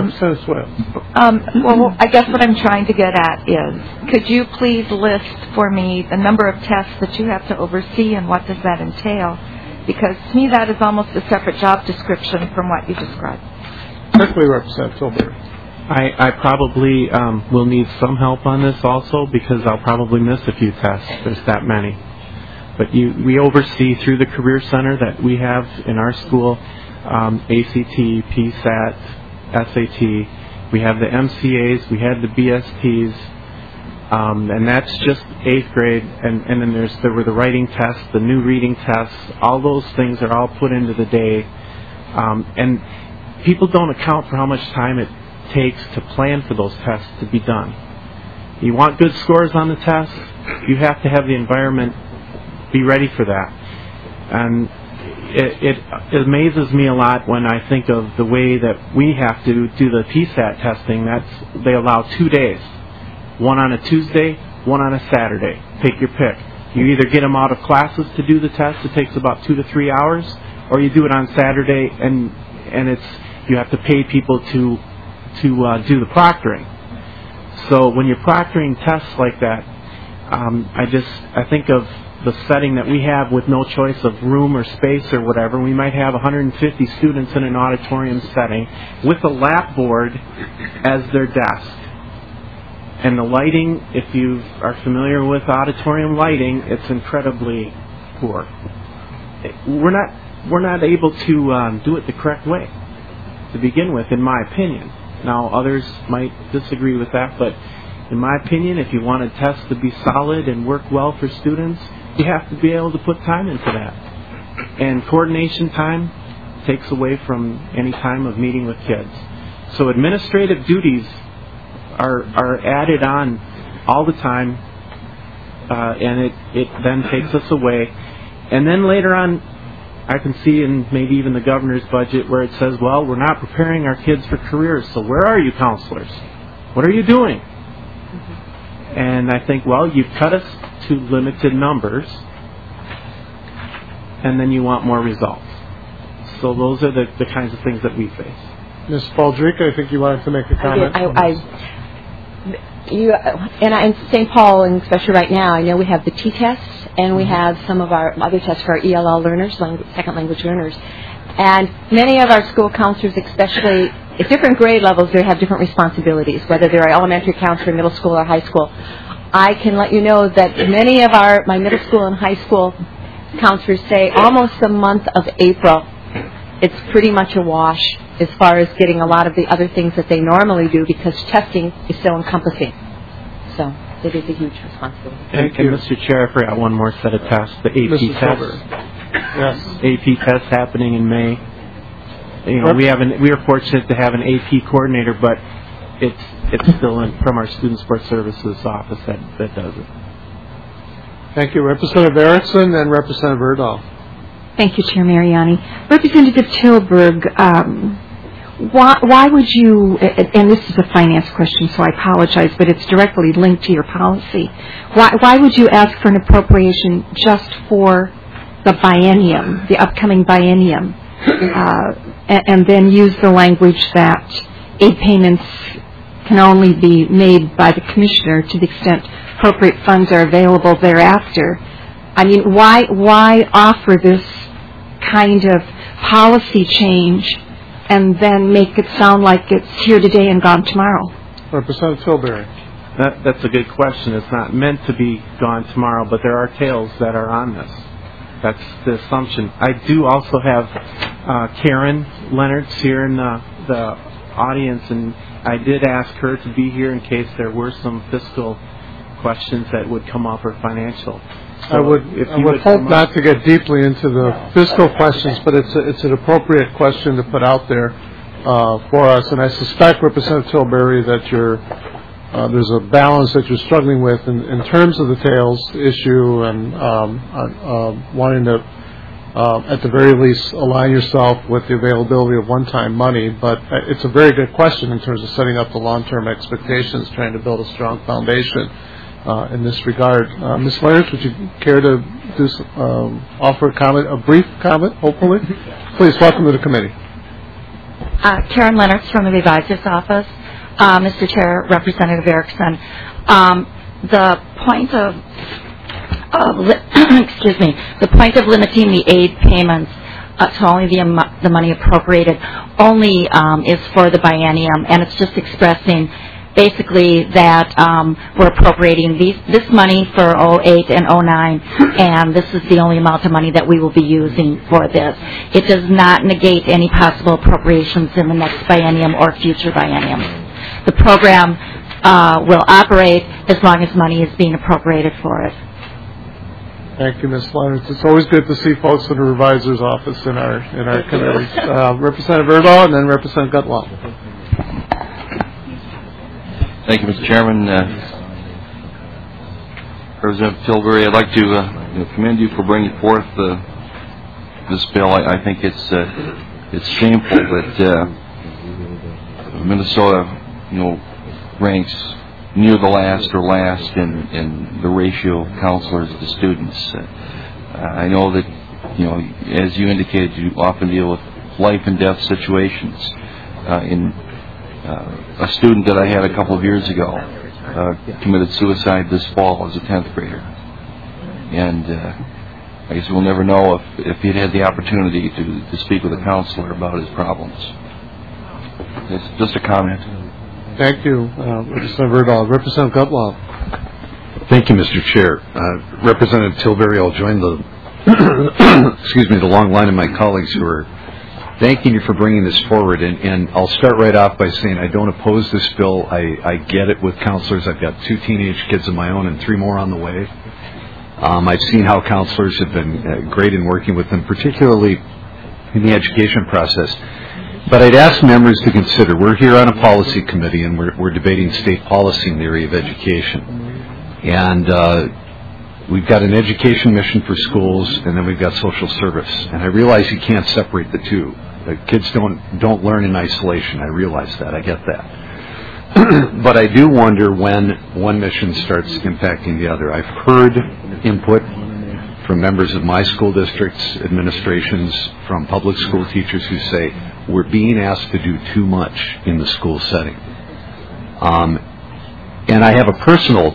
Well, I guess what I'm trying to get at is, could you please list for me the number of tests that you have to oversee and what does that entail? Because to me that is almost a separate job description from what you described. Quickly, Representative Tilbury. I probably will need some help on this also because I'll probably miss a few tests. There's that many. But we oversee through the Career Center that we have in our school ACT, PSAT, SAT. We have the MCAs, we have the BSTs, and that's just 8th grade. And then there were the writing tests, the new reading tests. All those things are all put into the day. And people don't account for how much time it takes to plan for those tests to be done. You want good scores on the tests, you have to have the environment be ready for that. And it amazes me a lot when I think of the way that we have to do the PSAT testing. They allow 2 days, one on a Tuesday, one on a Saturday. Take your pick. You either get them out of classes to do the test, it takes about 2 to 3 hours, or you do it on Saturday and you have to pay people to do the proctoring. So when you're proctoring tests like that, I think of the setting that we have with no choice of room or space or whatever. We might have 150 students in an auditorium setting with a lap board as their desk. And the lighting, if you are familiar with auditorium lighting, it's incredibly poor. We're not able to do it the correct way to begin with, in my opinion. Now, others might disagree with that, but in my opinion, if you want a test to be solid and work well for students, you have to be able to put time into that. And coordination time takes away from any time of meeting with kids. So administrative duties are added on all the time, and it then takes us away. And then later on, I can see in maybe even the governor's budget where it says, well, we're not preparing our kids for careers, so where are you counselors? What are you doing? And I think, well, you've cut us to limited numbers, and then you want more results. So those are the kinds of things that we face. Ms. Baldrick, I think you wanted to make a comment. In St. Paul, and especially right now, I know we have the T-tests, and we have some of our other tests for our ELL learners, second language learners. And many of our school counselors, especially at different grade levels, they have different responsibilities, whether they're elementary counselor, middle school, or high school. I can let you know that many of my middle school and high school counselors say almost the month of April, it's pretty much a wash as far as getting a lot of the other things that they normally do because testing is so encompassing. So it is a huge responsibility. And Mr. Chair, I forgot one more set of tests, the AP tests. Yes. AP tests happening in May. You know, we are fortunate to have an AP coordinator, but it's still from our Student Support Services office that does it. Thank you. Representative Erickson and Representative Erdahl. Thank you, Chair Mariani. Representative Tilburg, why would you, and this is a finance question, so I apologize, but it's directly linked to your policy. Why would you ask for an appropriation just for the biennium, the upcoming biennium, and then use the language that aid payments can only be made by the commissioner to the extent appropriate funds are available thereafter? I mean, why offer this kind of policy change and then make it sound like it's here today and gone tomorrow? Representative Tilbury. That's a good question. It's not meant to be gone tomorrow, but there are tails that are on this. That's the assumption. I do also have Karen Leonards here in the audience, and I did ask her to be here in case there were some fiscal questions that would come up or financial. So I would hope not to get deeply into the fiscal questions, but it's an appropriate question to put out there for us. And I suspect, Representative Tilbury, that there's a balance that you're struggling with in terms of the tails issue and wanting to, at the very least, align yourself with the availability of one-time money. But it's a very good question in terms of setting up the long-term expectations, trying to build a strong foundation in this regard. Ms. Leonards, would you care to offer a comment, a brief comment, hopefully? Please, welcome to the committee. Karen Leonards from the Revisor's Office. Mr. Chair, Representative Erickson, the point of limiting the aid payments to only the money appropriated only is for the biennium, and it's just expressing basically that we're appropriating this money for 08 and 09, and this is the only amount of money that we will be using for this. It does not negate any possible appropriations in the next biennium or future biennium. The program will operate as long as money is being appropriated for it. Thank you, Ms. Lawrence. It's always good to see folks in the revisor's office in our committees. Representative Erdahl and then Representative Gutwalt. Thank you, Mr. Chairman. Representative Tilbury, I'd like to commend you for bringing forth this bill. I think it's shameful that Minnesota, ranks near the last or last in the ratio of counselors to students. I know that, as you indicated, you often deal with life and death situations. A student that I had a couple of years ago committed suicide this fall as a 10th grader. And I guess we'll never know if he'd had the opportunity to speak with a counselor about his problems. It's just a comment. Thank you, Representative Erdahl. Representative Gutwalt. Thank you, Mr. Chair. Representative Tilbury, I'll join the the long line of my colleagues who are thanking you for bringing this forward. And I'll start right off by saying I don't oppose this bill. I get it with counselors. I've got 2 teenage kids of my own and 3 more on the way. I've seen how counselors have been great in working with them, particularly in the education process. But I'd ask members to consider, we're here on a policy committee and we're debating state policy in the area of education. And we've got an education mission for schools, and then we've got social service. And I realize you can't separate the two. Kids don't learn in isolation. I realize that. I get that. But I do wonder when one mission starts impacting the other. I've heard input from members of my school districts, administrations, from public school teachers who say, we're being asked to do too much in the school setting. And I have a personal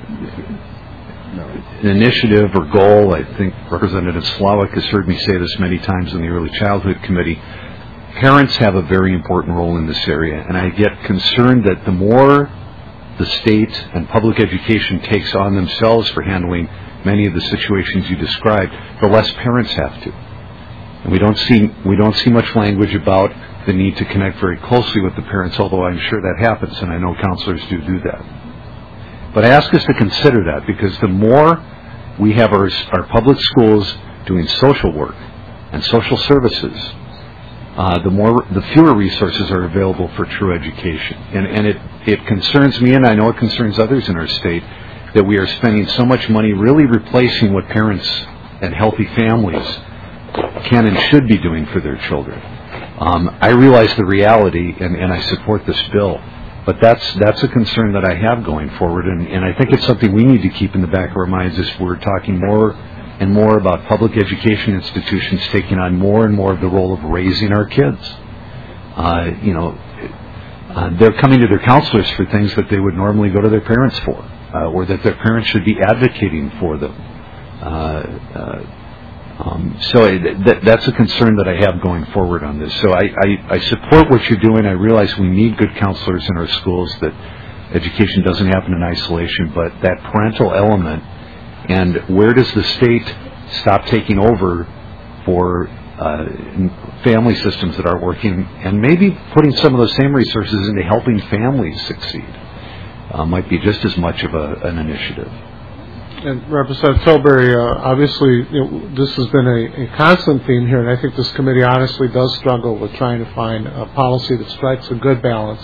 initiative or goal. I think Representative Slawik has heard me say this many times in the Early Childhood Committee. Parents have a very important role in this area, and I get concerned that the more the state and public education takes on themselves for handling many of the situations you described, the less parents have to. And we don't see much language about the need to connect very closely with the parents, although I'm sure that happens, and I know counselors do that. But I ask us to consider that, because the more we have our public schools doing social work and social services, the fewer resources are available for true education. And it concerns me, and I know it concerns others in our state, that we are spending so much money really replacing what parents and healthy families can and should be doing for their children. I realize the reality, and I support this bill, but that's a concern that I have going forward, and I think it's something we need to keep in the back of our minds as we're talking more and more about public education institutions taking on more and more of the role of raising our kids. They're coming to their counselors for things that they would normally go to their parents for, or that their parents should be advocating for them. So that's a concern that I have going forward on this. So I support what you're doing. I realize we need good counselors in our schools, that education doesn't happen in isolation, but that parental element, and where does the state stop taking over for family systems that aren't working, and maybe putting some of those same resources into helping families succeed might be just as much of an initiative. And Representative Tilbury, obviously, this has been a constant theme here, and I think this committee honestly does struggle with trying to find a policy that strikes a good balance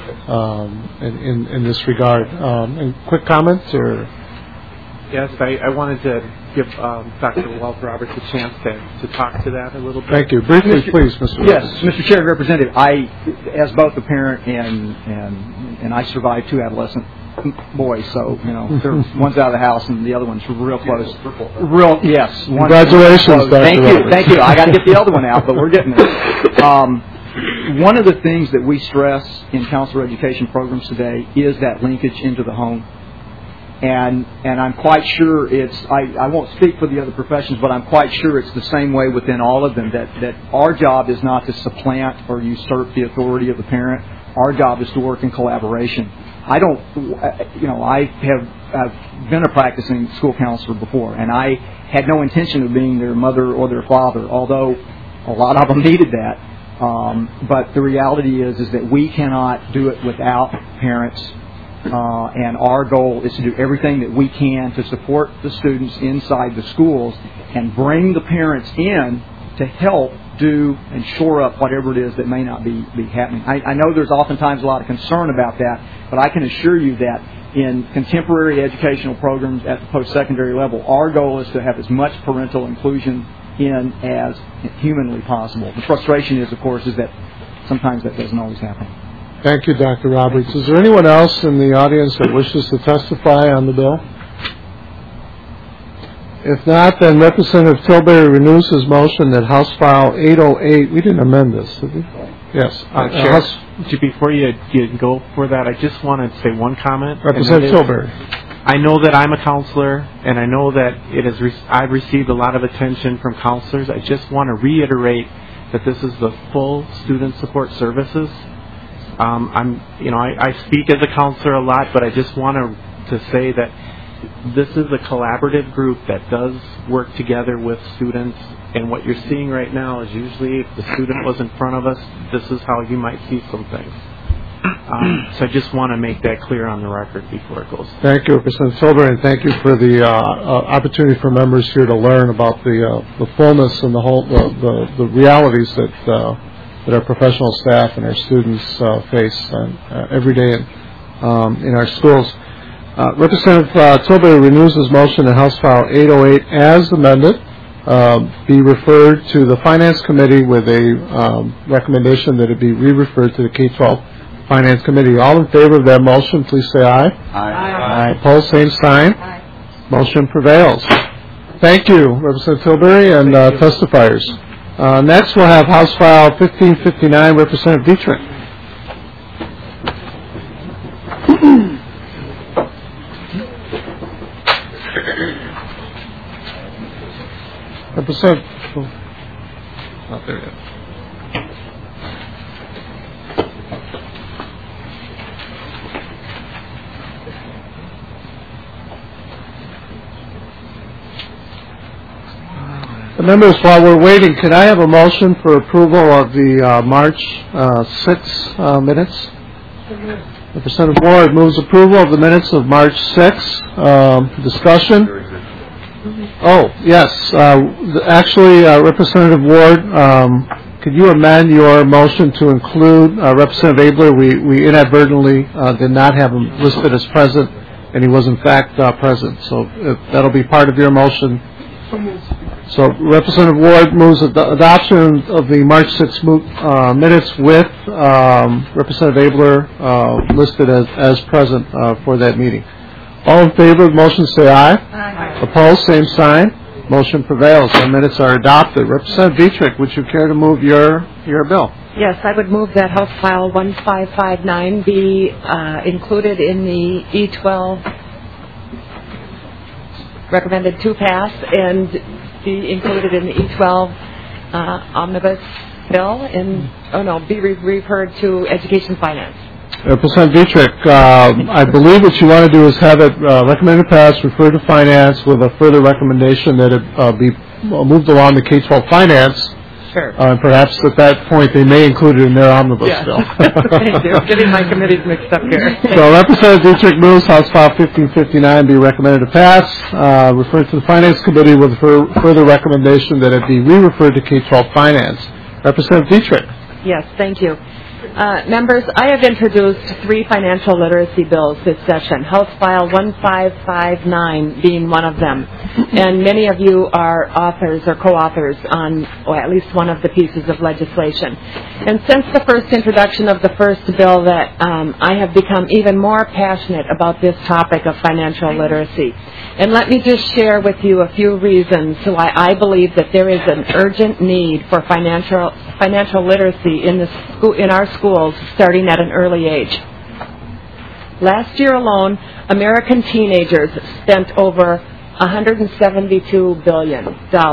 in this regard. And quick comments, or? Yes, I wanted to give Dr. Walt Roberts a chance to talk to that a little bit. Thank you. Briefly, please, Mr. Roberts. Yes, Mr. Chair and Representative, as both a parent and I survived 2 adolescent boys, so one's out of the house and the other one's real close. Yes. Congratulations, Dr. Thank you. I got to get the other one out, but we're getting there. One of the things that we stress in counselor education programs today is that linkage into the home. And I'm quite sure I won't speak for the other professions, but I'm quite sure it's the same way within all of them, that our job is not to supplant or usurp the authority of the parent. Our job is to work in collaboration. I have been a practicing school counselor before, and I had no intention of being their mother or their father, although a lot of them needed that. But the reality is that we cannot do it without parents, and our goal is to do everything that we can to support the students inside the schools and bring the parents in to help do and shore up whatever it is that may not be happening. I know there's oftentimes a lot of concern about that, but I can assure you that in contemporary educational programs at the post-secondary level, our goal is to have as much parental inclusion in as humanly possible. The frustration is, of course, is that sometimes that doesn't always happen. Thank you, Dr. Roberts. Is there anyone else in the audience that wishes to testify on the bill? If not, then Representative Tilbury renews his motion that House File 808, we didn't amend this, did we? Yes. Chair, before you go for that, I just want to say one comment. Representative Tilbury. I know that I'm a counselor, and I know that I've received a lot of attention from counselors. I just want to reiterate that this is the full student support services. I speak as a counselor a lot, but I just want to say that this is a collaborative group that does work together with students, and what you're seeing right now is usually if the student was in front of us, this is how you might see some things. So I just want to make that clear on the record before it goes. Thank you, Representative Tilbury, and thank you for the opportunity for members here to learn about the fullness and the realities that our professional staff and our students face every day in our schools. Representative Tilbury renews his motion in House File 808 as amended, be referred to the Finance Committee with a recommendation that it be re-referred to the K-12 Finance Committee. All in favor of that motion, please say aye. Aye. Opposed, same sign. Aye. Motion prevails. Thank you, Representative Tilbury and testifiers. Next, we'll have House File 1559, Representative Dietrich. Representative, not there yet. Members, while we're waiting, can I have a motion for approval of the March 6 minutes? Representative Ward moves approval of the minutes of March 6. Discussion? Oh, yes. Actually, Representative Ward, could you amend your motion to include Representative Abler? We inadvertently did not have him listed as present, and he was in fact present. So that'll be part of your motion. So Representative Ward moves adoption of the March 6 minutes with Representative Abler listed as present for that meeting. All in favor of the motion say aye. Aye. Opposed, same sign. Motion prevails. The minutes are adopted. Representative Dietrich, would you care to move your bill? Yes, I would move that House File 1559 be included in the E12 recommended to pass and be included in the E12 omnibus bill be referred to Education Finance. Representative Dietrich, I believe what you want to do is have it recommended pass, referred to Finance with a further recommendation that it be moved along to K-12 Finance. Sure. Perhaps at that point they may include it in their omnibus bill. Thank you. Getting my committees mixed up here. So Representative Dietrich moves House File 1559 be recommended to pass, referred to the Finance Committee with further recommendation that it be re-referred to K-12 Finance. Representative Dietrich. Yes, thank you. Members, I have introduced 3 financial literacy bills this session, House File 1559 being one of them. And many of you are authors or co-authors on at least one of the pieces of legislation. And since the first introduction of the first bill that I have become even more passionate about this topic of financial literacy. And let me just share with you a few reasons why I believe that there is an urgent need for financial literacy in our schools starting at an early age. Last year alone, American teenagers spent over $172 billion.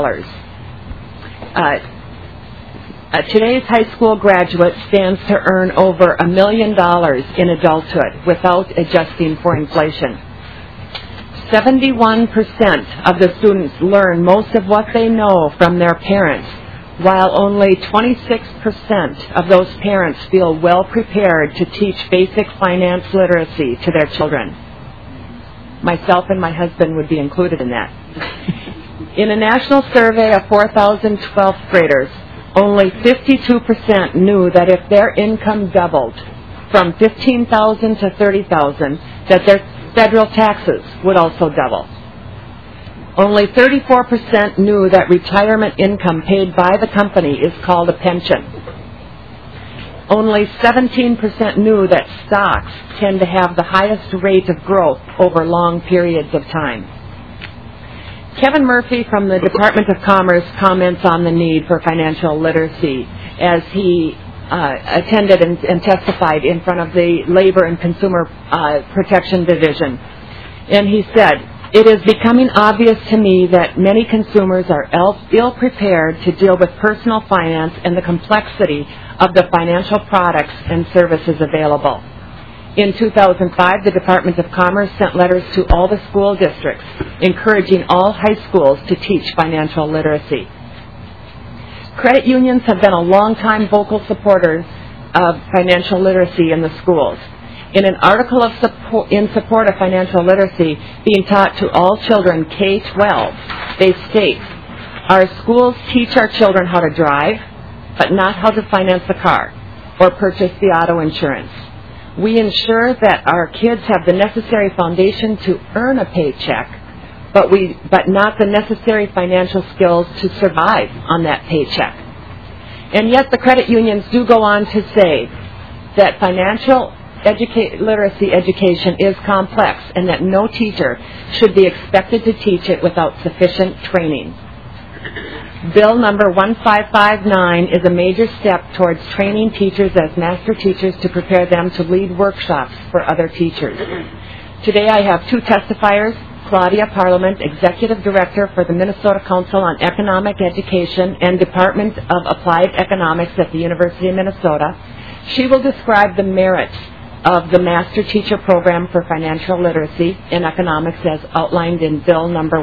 Today's high school graduate stands to earn over $1 million in adulthood without adjusting for inflation. 71% of the students learn most of what they know from their parents, while only 26% of those parents feel well prepared to teach basic finance literacy to their children. Myself and my husband would be included in that. In a national survey of 4,000 12th graders, only 52% knew that if their income doubled from $15,000 to $30,000, that their federal taxes would also double. Only 34% knew that retirement income paid by the company is called a pension. Only 17% knew that stocks tend to have the highest rate of growth over long periods of time. Kevin Murphy from the Department of Commerce comments on the need for financial literacy as he attended and testified in front of the Labor and Consumer Protection Division. And he said, "It is becoming obvious to me that many consumers are ill-prepared to deal with personal finance and the complexity of the financial products and services available." In 2005, the Department of Commerce sent letters to all the school districts encouraging all high schools to teach financial literacy. Credit unions have been a long-time vocal supporters of financial literacy in the schools. In an article in support of financial literacy being taught to all children K-12, they state, "Our schools teach our children how to drive, but not how to finance a car or purchase the auto insurance. We ensure that our kids have the necessary foundation to earn a paycheck, but not the necessary financial skills to survive on that paycheck." And yet the credit unions do go on to say that financial literacy education is complex and that no teacher should be expected to teach it without sufficient training. Bill number 1559 is a major step towards training teachers as master teachers to prepare them to lead workshops for other teachers. Today I have two testifiers, Claudia Parliament, Executive Director for the Minnesota Council on Economic Education and Department of Applied Economics at the University of Minnesota. She will describe the merits of the Master Teacher Program for Financial Literacy in Economics as outlined in Bill number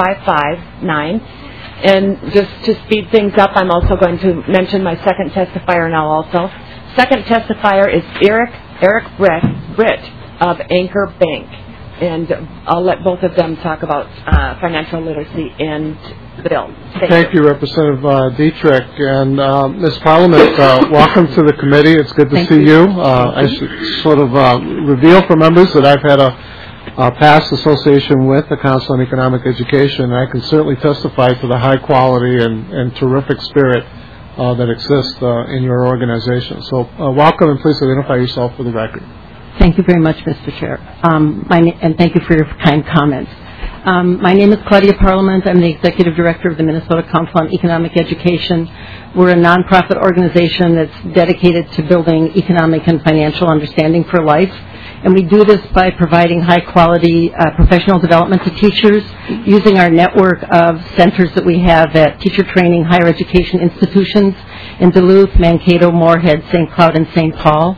1559. And just to speed things up, I'm also going to mention my second testifier now also. Second testifier is Eric Britt of Anchor Bank. And I'll let both of them talk about financial literacy and the bill. Thank you, Representative Dietrich. And Ms. Parliament, welcome to the committee. It's good to see you. I should sort of reveal for members that I've had a past association with the Council on Economic Education. And I can certainly testify to the high quality and terrific spirit that exists in your organization. So welcome, and please identify yourself for the record. Thank you very much, Mr. Chair, and thank you for your kind comments. My name is Claudia Parliament. I'm the Executive Director of the Minnesota Council on Economic Education. We're a nonprofit organization that's dedicated to building economic and financial understanding for life. And we do this by providing high-quality professional development to teachers using our network of centers that we have at teacher training higher education institutions in Duluth, Mankato, Moorhead, St. Cloud, and St. Paul.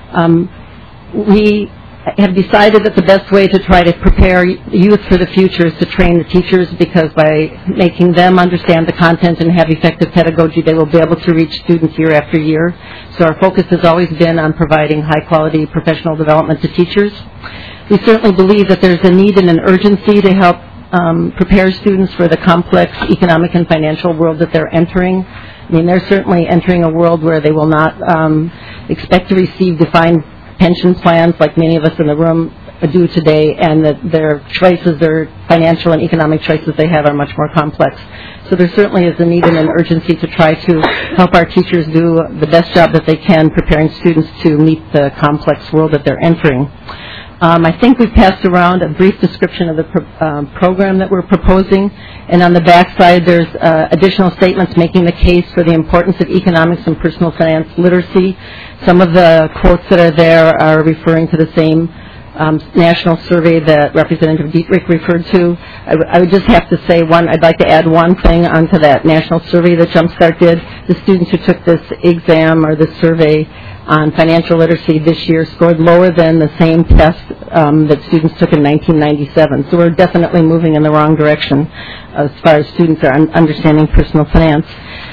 We have decided that the best way to try to prepare youth for the future is to train the teachers, because by making them understand the content and have effective pedagogy, they will be able to reach students year after year. So our focus has always been on providing high-quality professional development to teachers. We certainly believe that there's a need and an urgency to help prepare students for the complex economic and financial world that they're entering. I mean, they're certainly entering a world where they will not expect to receive defined pension plans like many of us in the room do today, and that their choices, their financial and economic choices they have are much more complex. So there certainly is a need and an urgency to try to help our teachers do the best job that they can preparing students to meet the complex world that they're entering. I think we've passed around a brief description of the program that we're proposing, and on the back side there's additional statements making the case for the importance of economics and personal finance literacy. Some of the quotes that are there are referring to the same national survey that Representative Dietrich referred to. I would just have to say I'd like to add one thing onto that national survey that Jumpstart did. The students who took this exam or this survey on financial literacy this year scored lower than the same test that students took in 1997. So we're definitely moving in the wrong direction as far as students are understanding personal finance.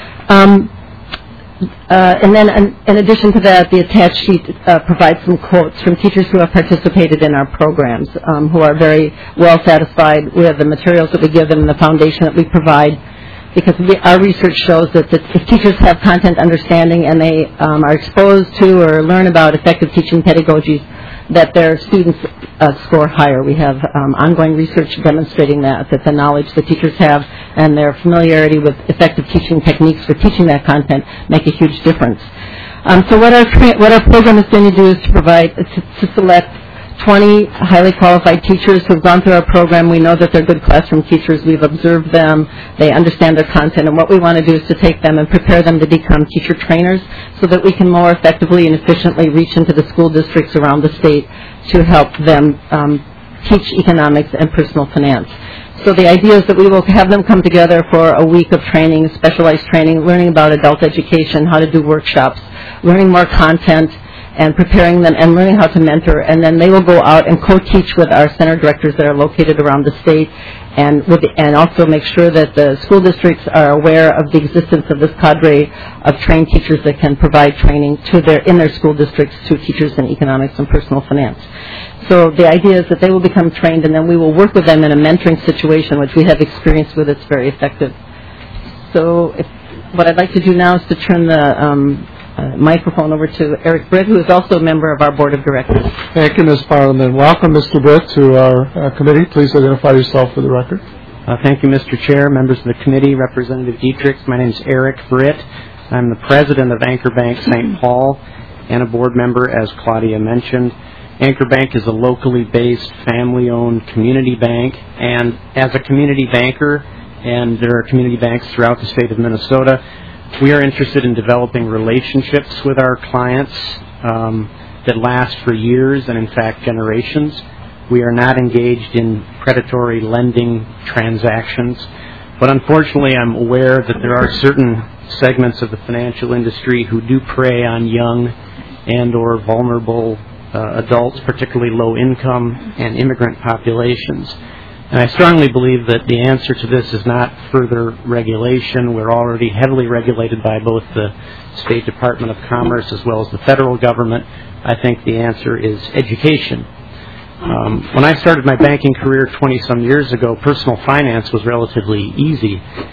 And then, in addition to that, the attached sheet provides some quotes from teachers who have participated in our programs, who are very well satisfied with the materials that we give them and the foundation that we provide, because our research shows that if teachers have content understanding and they are exposed to or learn about effective teaching pedagogies, that their students score higher. We have ongoing research demonstrating that the knowledge the teachers have and their familiarity with effective teaching techniques for teaching that content make a huge difference. So what our program is going to do is to select 20 highly qualified teachers who have gone through our program. We know that they're good classroom teachers. We've observed them. They understand their content. And what we want to do is to take them and prepare them to become teacher trainers so that we can more effectively and efficiently reach into the school districts around the state to help them teach economics and personal finance. So the idea is that we will have them come together for a week of training, specialized training, learning about adult education, how to do workshops, learning more content, and preparing them and learning how to mentor. And then they will go out and co-teach with our center directors that are located around the state, and also make sure that the school districts are aware of the existence of this cadre of trained teachers that can provide training in their school districts to teachers in economics and personal finance. So the idea is that they will become trained, and then we will work with them in a mentoring situation, which we have experience with. It's very effective. So what I'd like to do now is to turn the microphone over to Eric Britt, who is also a member of our board of directors. Thank you, Ms. Parliament. Welcome, Mr. Britt, to our committee. Please identify yourself for the record. Thank you, Mr. Chair, members of the committee, Representative Dietrich. My name is Eric Britt. I'm the president of Anchor Bank St. Paul and a board member, as Claudia mentioned. Anchor Bank is a locally based, family-owned community bank, and as a community banker, and there are community banks throughout the state of Minnesota, we are interested in developing relationships with our clients that last for years and, in fact, generations. We are not engaged in predatory lending transactions, but unfortunately I'm aware that there are certain segments of the financial industry who do prey on young and or vulnerable adults, particularly low-income and immigrant populations. And I strongly believe that the answer to this is not further regulation. We're already heavily regulated by both the State Department of Commerce as well as the federal government. I think the answer is education. When I started my banking career 20-some years ago, personal finance was relatively easy.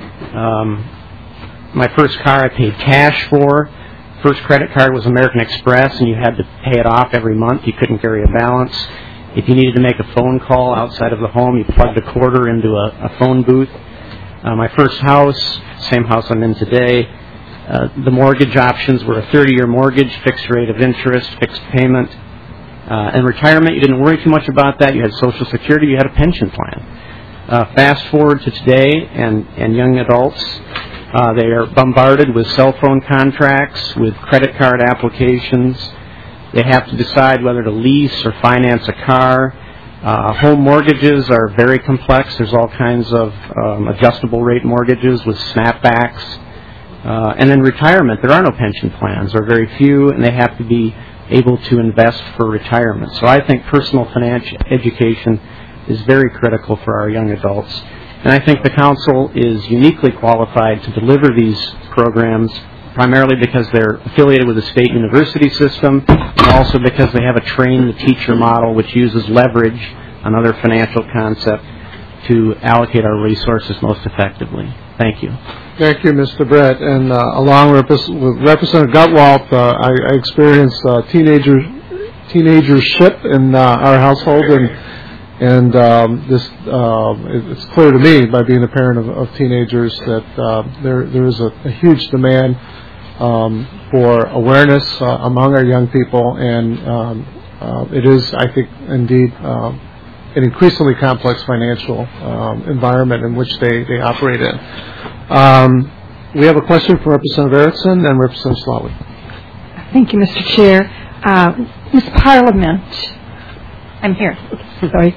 My first car I paid cash for. First credit card was American Express, and you had to pay it off every month. You couldn't carry a balance. If you needed to make a phone call outside of the home, you plugged a quarter into a phone booth. My first house, same house I'm in today, the mortgage options were a 30-year mortgage, fixed rate of interest, fixed payment. And retirement, you didn't worry too much about that. You had Social Security, you had a pension plan. Fast forward to today, and young adults, they are bombarded with cell phone contracts, with credit card applications. They have to decide whether to lease or finance a car. Home mortgages are very complex. There's all kinds of adjustable rate mortgages with snapbacks. And then retirement, there are no pension plans, or very few, and they have to be able to invest for retirement. So I think personal financial education is very critical for our young adults. And I think the Council is uniquely qualified to deliver these programs, primarily because they're affiliated with the state university system, and also because they have a train-the-teacher model which uses leverage, another financial concept, to allocate our resources most effectively. Thank you. Thank you, Mr. Brett. And along with Representative Gutwalt, I experienced teenagership in our household, and it's clear to me, by being a parent of teenagers, that there is a huge demand for awareness among our young people, and it is, I think, indeed an increasingly complex financial environment in which they operate in. We have a question from Representative Erickson and Representative Slawick. Thank you, Mr. Chair. Ms. Parliament, I'm here. Sorry.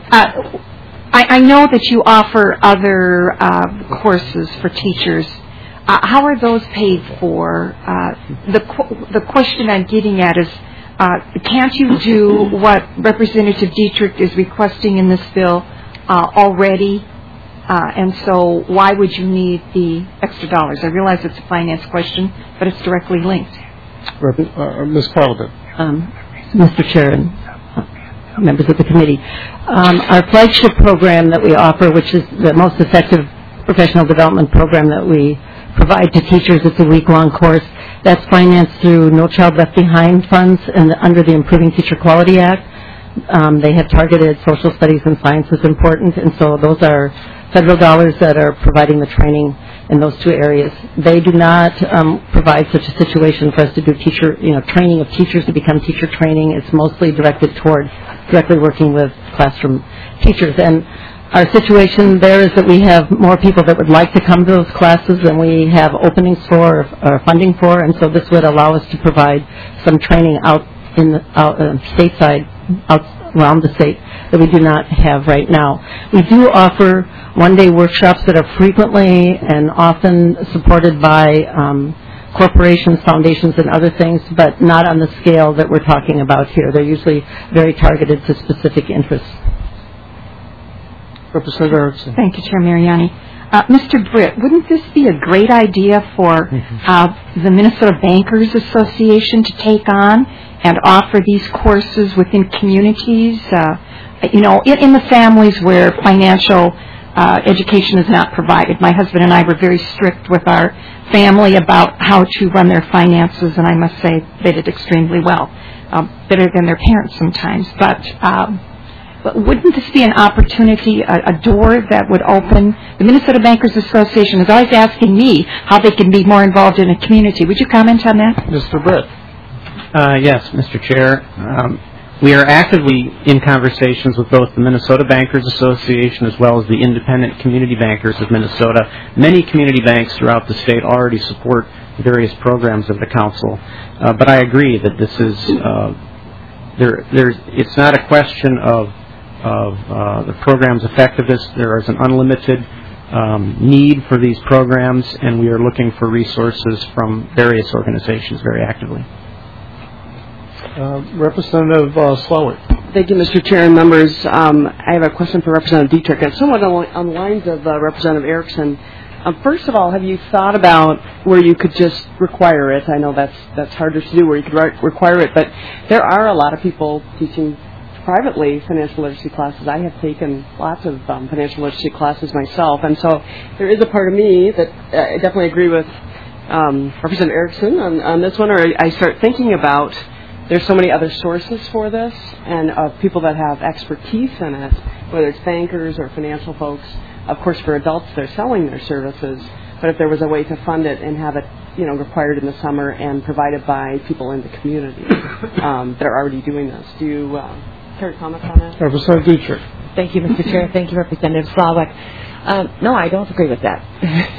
I know that you offer other courses for teachers. How are those paid for? The question I'm getting at is, can't you do what Representative Dietrich is requesting in this bill already? And so why would you need the extra dollars? I realize it's a finance question, but it's directly linked. Ms. Parliament. Mr. Chair and members of the committee, our flagship program that we offer, which is the most effective professional development program that we provide to teachers, it's a week-long course that's financed through No Child Left Behind funds and under the Improving Teacher Quality Act. They have targeted social studies and science as important, and so those are federal dollars that are providing the training in those two areas. They do not provide such a situation for us to do training of teachers to become teacher training. It's mostly directed toward directly working with classroom teachers. And our situation there is that we have more people that would like to come to those classes than we have openings for or funding for, and so this would allow us to provide some training out stateside, out around the state that we do not have right now. We do offer one-day workshops that are frequently and often supported by corporations, foundations, and other things, but not on the scale that we're talking about here. They're usually very targeted to specific interests. Representative Erickson. Thank you, Chair Mariani. Mr. Britt, wouldn't this be a great idea for the Minnesota Bankers Association to take on and offer these courses within communities, in the families where financial education is not provided? My husband and I were very strict with our family about how to run their finances, and I must say they did extremely well, better than their parents sometimes. But wouldn't this be an opportunity, a door that would open? The Minnesota Bankers Association is always asking me how they can be more involved in a community. Would you comment on that? Mr. Britt. Yes, Mr. Chair. We are actively in conversations with both the Minnesota Bankers Association as well as the Independent Community Bankers of Minnesota. Many community banks throughout the state already support various programs of the council. But I agree that this is it's not a question of the program's effectiveness. There is an unlimited need for these programs, and we are looking for resources from various organizations very actively. Representative Slowick. Thank you, Mr. Chair and members. I have a question for Representative Dietrich, and somewhat on the lines of Representative Erickson. First of all, have you thought about where you could just require it? I know that's harder to do, where you could require it, but there are a lot of people teaching privately financial literacy classes. I have taken lots of financial literacy classes myself, and so there is a part of me that I definitely agree with Representative Erickson on this one, or I start thinking about there's so many other sources for this and people that have expertise in it, whether it's bankers or financial folks. Of course, for adults, they're selling their services, but if there was a way to fund it and have it, required in the summer and provided by people in the community that are already doing this. Do you care to comment on that? Representative Dietrich. Thank you, Mr. Chair. Thank you, Representative Slowick. No, I don't agree with that.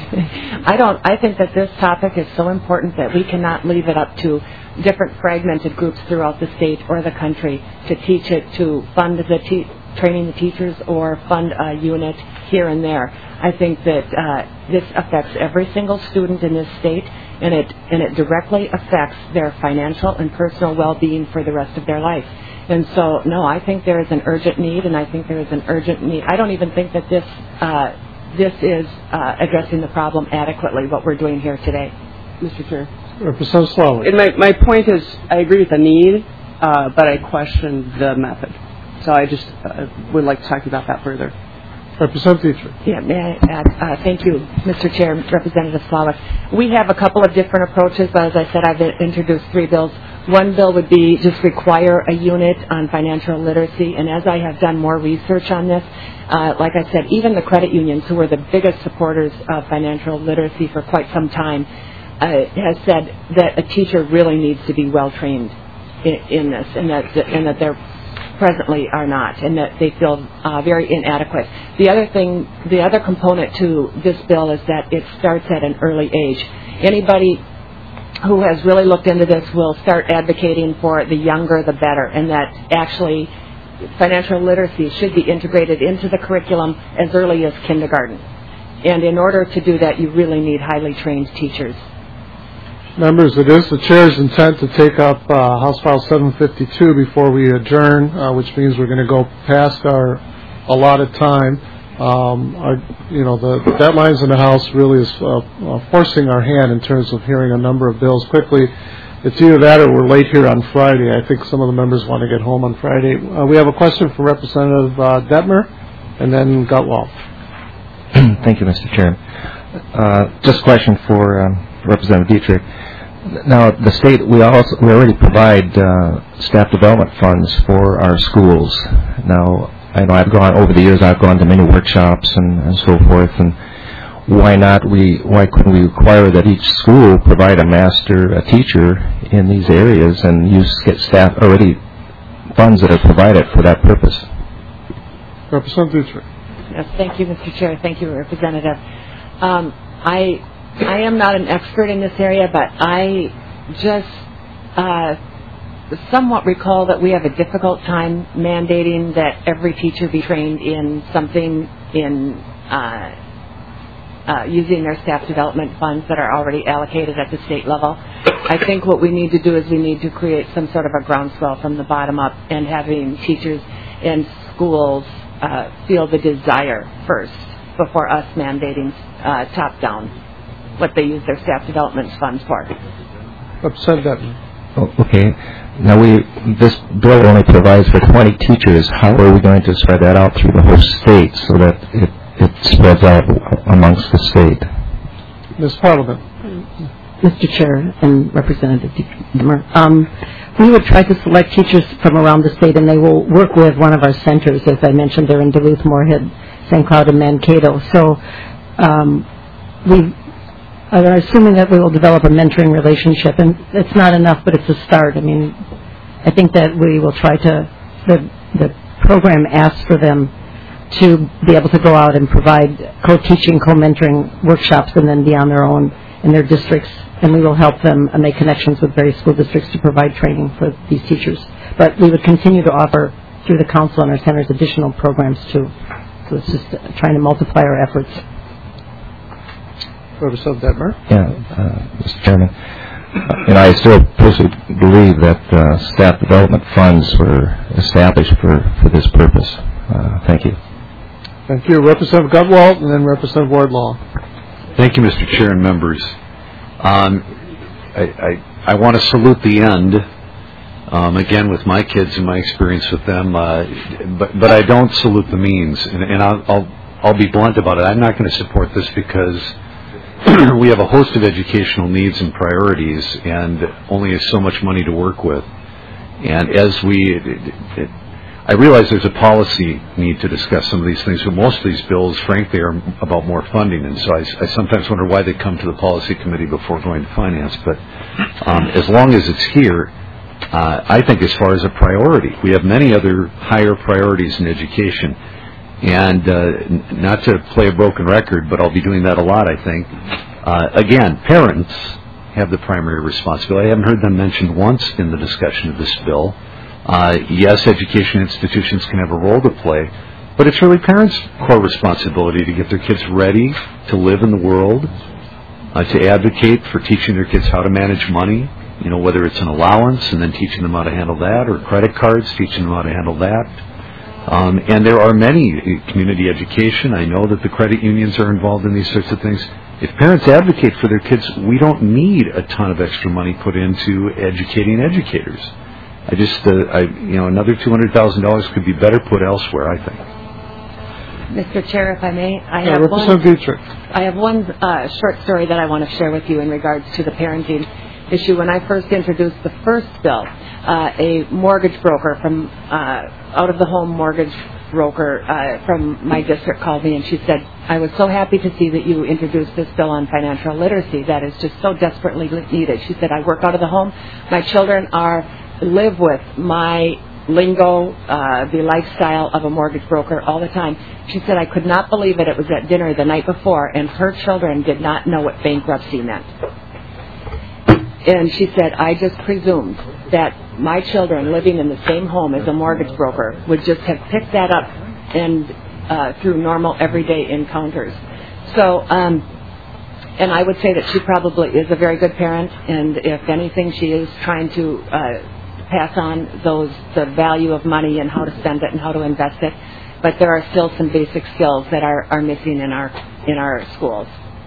I think that this topic is so important that we cannot leave it up to different fragmented groups throughout the state or the country to teach it, to fund the training the teachers or fund a unit here and there. I think that this affects every single student in this state, and it directly affects their financial and personal well-being for the rest of their life. And so, no, I think there is an urgent need, and I think there is an urgent need. I don't even think that this is addressing the problem adequately, what we're doing here today. Mr. Chair. Representative Slowick. And my point is, I agree with the need, but I question the method. So I just would like to talk about that further. Representative Dietrich. Yeah, may I add? Thank you, Mr. Chair, Representative Slowick. We have a couple of different approaches, but as I said, I've introduced 3 bills. One bill would be just require a unit on financial literacy, and as I have done more research on this, like I said, even the credit unions, who were the biggest supporters of financial literacy for quite some time, has said that a teacher really needs to be well trained in this, and that they're presently are not, and that they feel very inadequate. The other component to this bill is that it starts at an early age. Anybody who has really looked into this will start advocating for the younger the better, and that actually financial literacy should be integrated into the curriculum as early as kindergarten. And in order to do that, you really need highly trained teachers. Members, it is the chair's intent to take up House File 752 before we adjourn, which means we're going to go past our allotted time. The deadlines in the House really is forcing our hand in terms of hearing a number of bills quickly. It's either that or we're late here on Friday. I think some of the members want to get home on Friday. We have a question from Representative Detmer and then Gutwalt. Thank you, Mr. Chairman. Just a question for Representative Dietrich. Now, the state, we already provide staff development funds for our schools. Now, I know over the years I've gone to many workshops and so forth, and why couldn't we require that each school provide a teacher in these areas and get staff already funds that are provided for that purpose? Representative Dietrich. Yes, thank you, Mr. Chair. Thank you, Representative. I am not an expert in this area, but I just somewhat recall that we have a difficult time mandating that every teacher be trained in something in using their staff development funds that are already allocated at the state level. I think what we need to do is we need to create some sort of a groundswell from the bottom up and having teachers and schools feel the desire first before us mandating top down what they use their staff development funds for. Representative. Okay. Now, this bill only provides for 20 teachers. How are we going to spread that out through the whole state so that it spreads out amongst the state? Ms. Parliament. Mr. Chair and Representative Detmer, we would try to select teachers from around the state, and they will work with one of our centers. As I mentioned, they're in Duluth, Moorhead, St. Cloud, and Mankato. So we are assuming that we will develop a mentoring relationship, and it's not enough, but it's a start. I mean, I think that we will try to, the program asks for them to be able to go out and provide co-teaching, co-mentoring workshops and then be on their own in their districts, and we will help them make connections with various school districts to provide training for these teachers. But we would continue to offer through the council and our centers additional programs too. So it's just trying to multiply our efforts. Representative Detmer. Yeah, Mr. Chairman. I still personally believe that staff development funds were established for this purpose. Thank you. Thank you. Representative Gutwalt and then Representative Wardlaw. Thank you, Mr. Chair and members. I want to salute the end, again, with my kids and my experience with them, but I don't salute the means, and I'll be blunt about it. I'm not going to support this because we have a host of educational needs and priorities and only so much money to work with. And I realize there's a policy need to discuss some of these things, but most of these bills, frankly, are about more funding. And so I sometimes wonder why they come to the policy committee before going to finance. But as long as it's here, I think as far as a priority, we have many other higher priorities in education. And not to play a broken record, but I'll be doing that a lot, I think. Again, parents have the primary responsibility. I haven't heard them mentioned once in the discussion of this bill. Yes, education institutions can have a role to play, but it's really parents' core responsibility to get their kids ready to live in the world, to advocate for teaching their kids how to manage money, whether it's an allowance and then teaching them how to handle that, or credit cards, teaching them how to handle that. And there are many community education. I know that the credit unions are involved in these sorts of things. If parents advocate for their kids, we don't need a ton of extra money put into educating educators. Another $200,000 could be better put elsewhere, I think. Mr. Chair, if I may, I have one short story that I want to share with you in regards to the parenting issue. When I first introduced the first bill, a mortgage broker from out of the home mortgage broker from my district called me and she said, I was so happy to see that you introduced this bill on financial literacy that is just so desperately needed. She said, I work out of the home. My children live with my lingo, the lifestyle of a mortgage broker all the time. She said, I could not believe it. It was at dinner the night before and her children did not know what bankruptcy meant. And she said, I just presumed that my children living in the same home as a mortgage broker would just have picked that up and through normal everyday encounters. So, and I would say that she probably is a very good parent, and if anything, she is trying to pass on the value of money and how to spend it and how to invest it. But there are still some basic skills that are missing in our schools.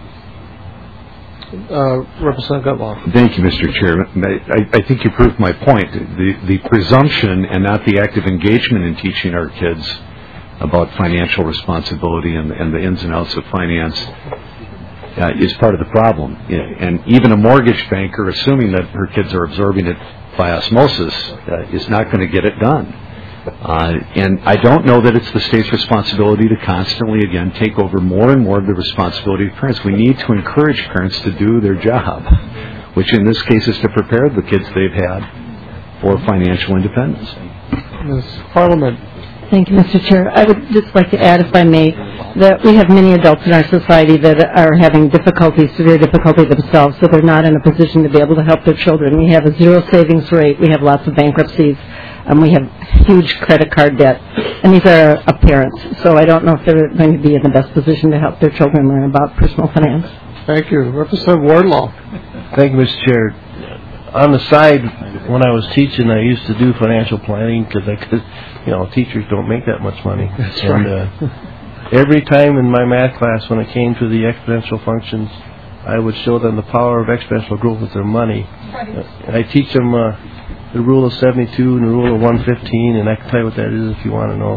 Representative Gutloff. Thank you, Mr. Chairman. I think you proved my point. The presumption and not the active engagement in teaching our kids about financial responsibility and the ins and outs of finance is part of the problem. And even a mortgage banker, assuming that her kids are absorbing it by osmosis, is not going to get it done. And I don't know that it's the state's responsibility to constantly, again, take over more and more of the responsibility of parents. We need to encourage parents to do their job, which in this case is to prepare the kids they've had for financial independence. Ms. Parliament. Thank you, Mr. Chair. I would just like to add, if I may, that we have many adults in our society that are having severe difficulty themselves, so they're not in a position to be able to help their children. We have a zero savings rate. We have lots of bankruptcies. We have huge credit card debt. And these are parents, so I don't know if they're going to be in the best position to help their children learn about personal finance. Thank you. Representative Wardlaw. Thank you, Mr. Chair. On the side, when I was teaching, I used to do financial planning because teachers don't make that much money. That's right. Every time in my math class, when it came to the exponential functions, I would show them the power of exponential growth with their money. I teach them the rule of 72 and the rule of 115, and I can tell you what that is if you want to know.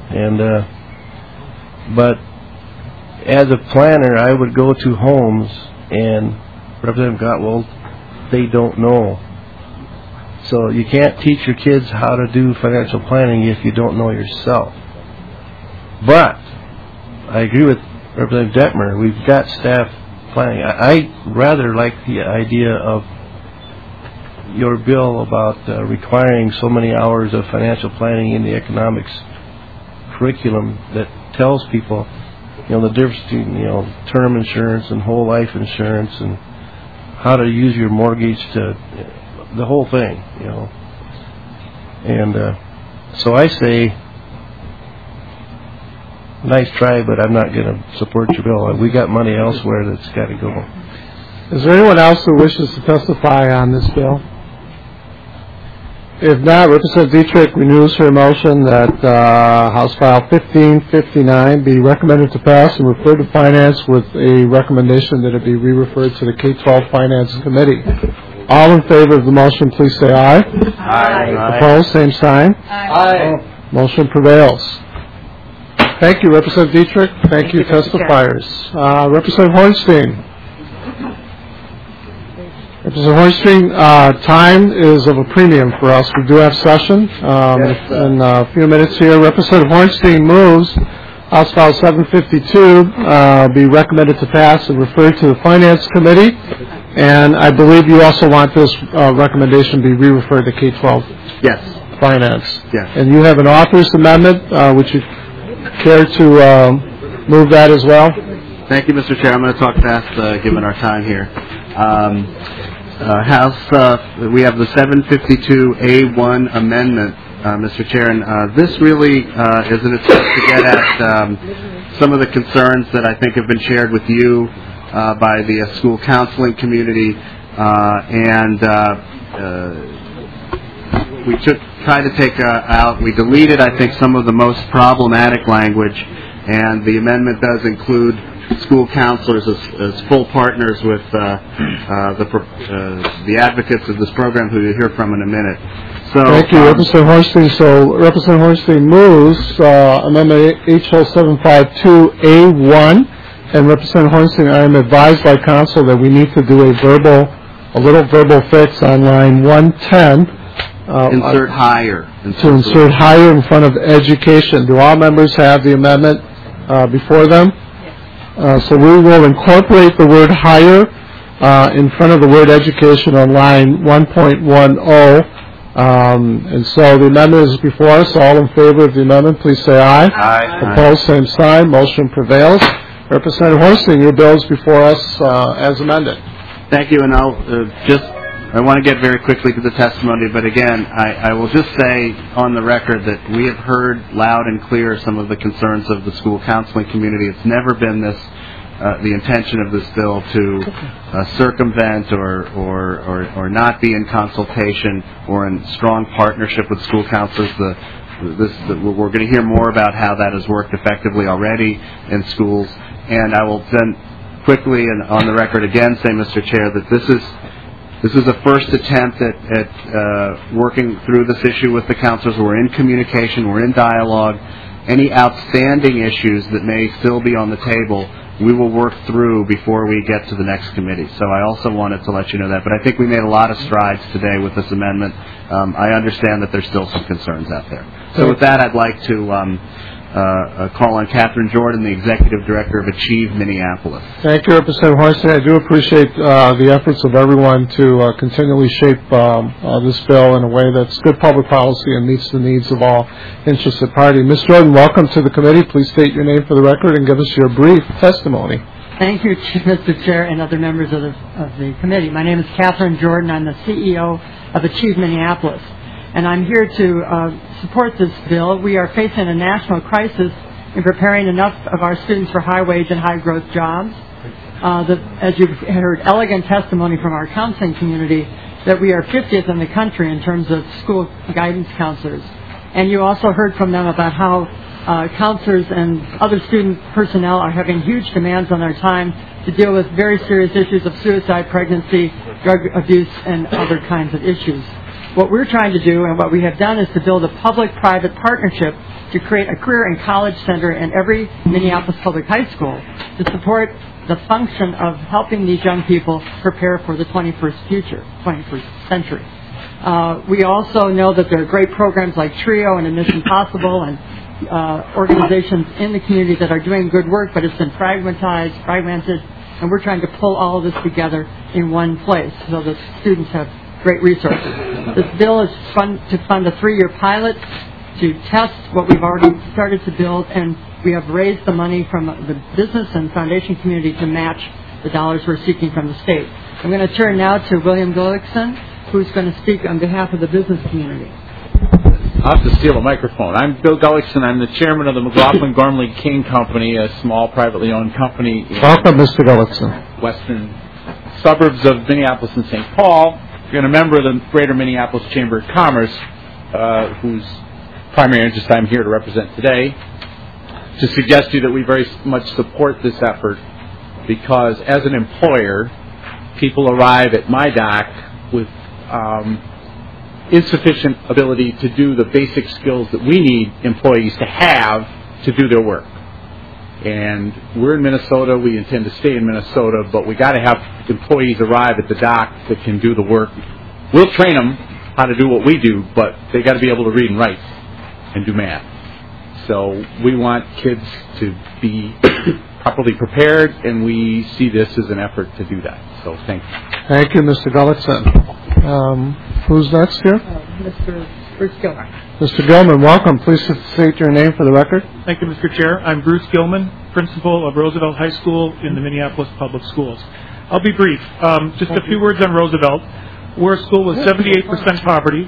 And but as a planner, I would go to homes, and Representative Gottwald, they don't know. So you can't teach your kids how to do financial planning if you don't know yourself. But I agree with Representative Detmer. We've got staff planning. I rather like the idea of your bill about requiring so many hours of financial planning in the economics curriculum that tells people, the difference between, term insurance and whole life insurance and how to use your mortgage to the whole thing, And so I say, nice try, but I'm not going to support your bill. We got money elsewhere that's got to go. Is there anyone else who wishes to testify on this bill? If not, Representative Dietrich renews her motion that House File 1559 be recommended to pass and referred to Finance with a recommendation that it be re-referred to the K-12 Finance Committee. All in favor of the motion, please say aye. Aye. Opposed, same sign. Aye. Motion prevails. Thank you, Representative Dietrich. Thank you, testifiers. Representative Hornstein. Representative Hornstein, time is of a premium for us. We do have session in a few minutes here. Representative Hornstein moves House File 752 be recommended to pass and referred to the Finance Committee. And I believe you also want this recommendation be re-referred to K-12 Finance. Yes. And you have an author's amendment. Would you care to move that as well? Thank you, Mr. Chair. I'm going to talk fast given our time here. We have the 752A1 amendment, Mr. Chair, and this really is an attempt to get at some of the concerns that I think have been shared with you by the school counseling community, we deleted, I think, some of the most problematic language, and the amendment does include school counselors as full partners with the advocates of this program, who you'll hear from in a minute. So, thank you, Representative Hornstein. So Representative Hornstein moves Amendment H.L. 752A1, and Representative Hornstein, I am advised by counsel that we need to do a little verbal fix on line 110. Insert higher. Insert higher in front of education. Do all members have the amendment before them? So we will incorporate the word higher in front of the word education on line 1.10. And so the amendment is before us. All in favor of the amendment, please say aye. Aye. Opposed, same sign. Motion prevails. Representative Hornstein, your bill is before us as amended. Thank you, and I'll just I want to get very quickly to the testimony, but again, I will just say on the record that we have heard loud and clear some of the concerns of the school counseling community. It's never been the intention of this bill to circumvent or not be in consultation or in strong partnership with school counselors. We're going to hear more about how that has worked effectively already in schools. And I will then quickly and on the record again say, Mr. Chair, that this is a first attempt at working through this issue with the counselors. We're in communication. We're in dialogue. Any outstanding issues that may still be on the table, we will work through before we get to the next committee. So I also wanted to let you know that. But I think we made a lot of strides today with this amendment. I understand that there's still some concerns out there. So with that, I'd like to call on Catherine Jordan, the Executive Director of Achieve Minneapolis. Thank you, Representative Hornsby. I do appreciate the efforts of everyone to continually shape this bill in a way that's good public policy and meets the needs of all interested parties. Ms. Jordan, welcome to the committee. Please state your name for the record and give us your brief testimony. Thank you, Mr. Chair and other members of the committee. My name is Catherine Jordan. I'm the CEO of Achieve Minneapolis, and I'm here to support this bill. We are facing a national crisis in preparing enough of our students for high-wage and high-growth jobs. As you've heard elegant testimony from our counseling community, that we are 50th in the country in terms of school guidance counselors. And you also heard from them about how counselors and other student personnel are having huge demands on their time to deal with very serious issues of suicide, pregnancy, drug abuse, and other kinds of issues. What we're trying to do and what we have done is to build a public-private partnership to create a career and college center in every Minneapolis public high school to support the function of helping these young people prepare for the 21st century. We also know that there are great programs like TRIO and Admission Possible and organizations in the community that are doing good work, but it's been fragmented, and we're trying to pull all of this together in one place so that students have great resources. This bill is to fund a 3-year pilot to test what we've already started to build, and we have raised the money from the business and foundation community to match the dollars we're seeking from the state. I'm going to turn now to William Gullickson, who's going to speak on behalf of the business community. I'll have to steal a microphone. I'm Bill Gullickson. I'm the chairman of the McLaughlin Gormley King Company, a small privately owned company in Welcome, Mr. Gullickson. western suburbs of Minneapolis and St. Paul. We're a member of the Greater Minneapolis Chamber of Commerce, whose primary interest I'm here to represent today, to suggest to you that we very much support this effort because as an employer, people arrive at my dock with insufficient ability to do the basic skills that we need employees to have to do their work. And we're in Minnesota. We intend to stay in Minnesota, but we got to have employees arrive at the dock that can do the work. We'll train them how to do what we do, but they got to be able to read and write and do math. So we want kids to be properly prepared, and we see this as an effort to do that. So thank you. Thank you, Mr. Gullickson. Who's next here? Mr. Bruce Gilman. Mr. Gilman, welcome. Please state your name for the record. Thank you, Mr. Chair. I'm Bruce Gilman, principal of Roosevelt High School in the Minneapolis Public Schools. I'll be brief. Just a few words on Roosevelt. We're a school with 78% poverty,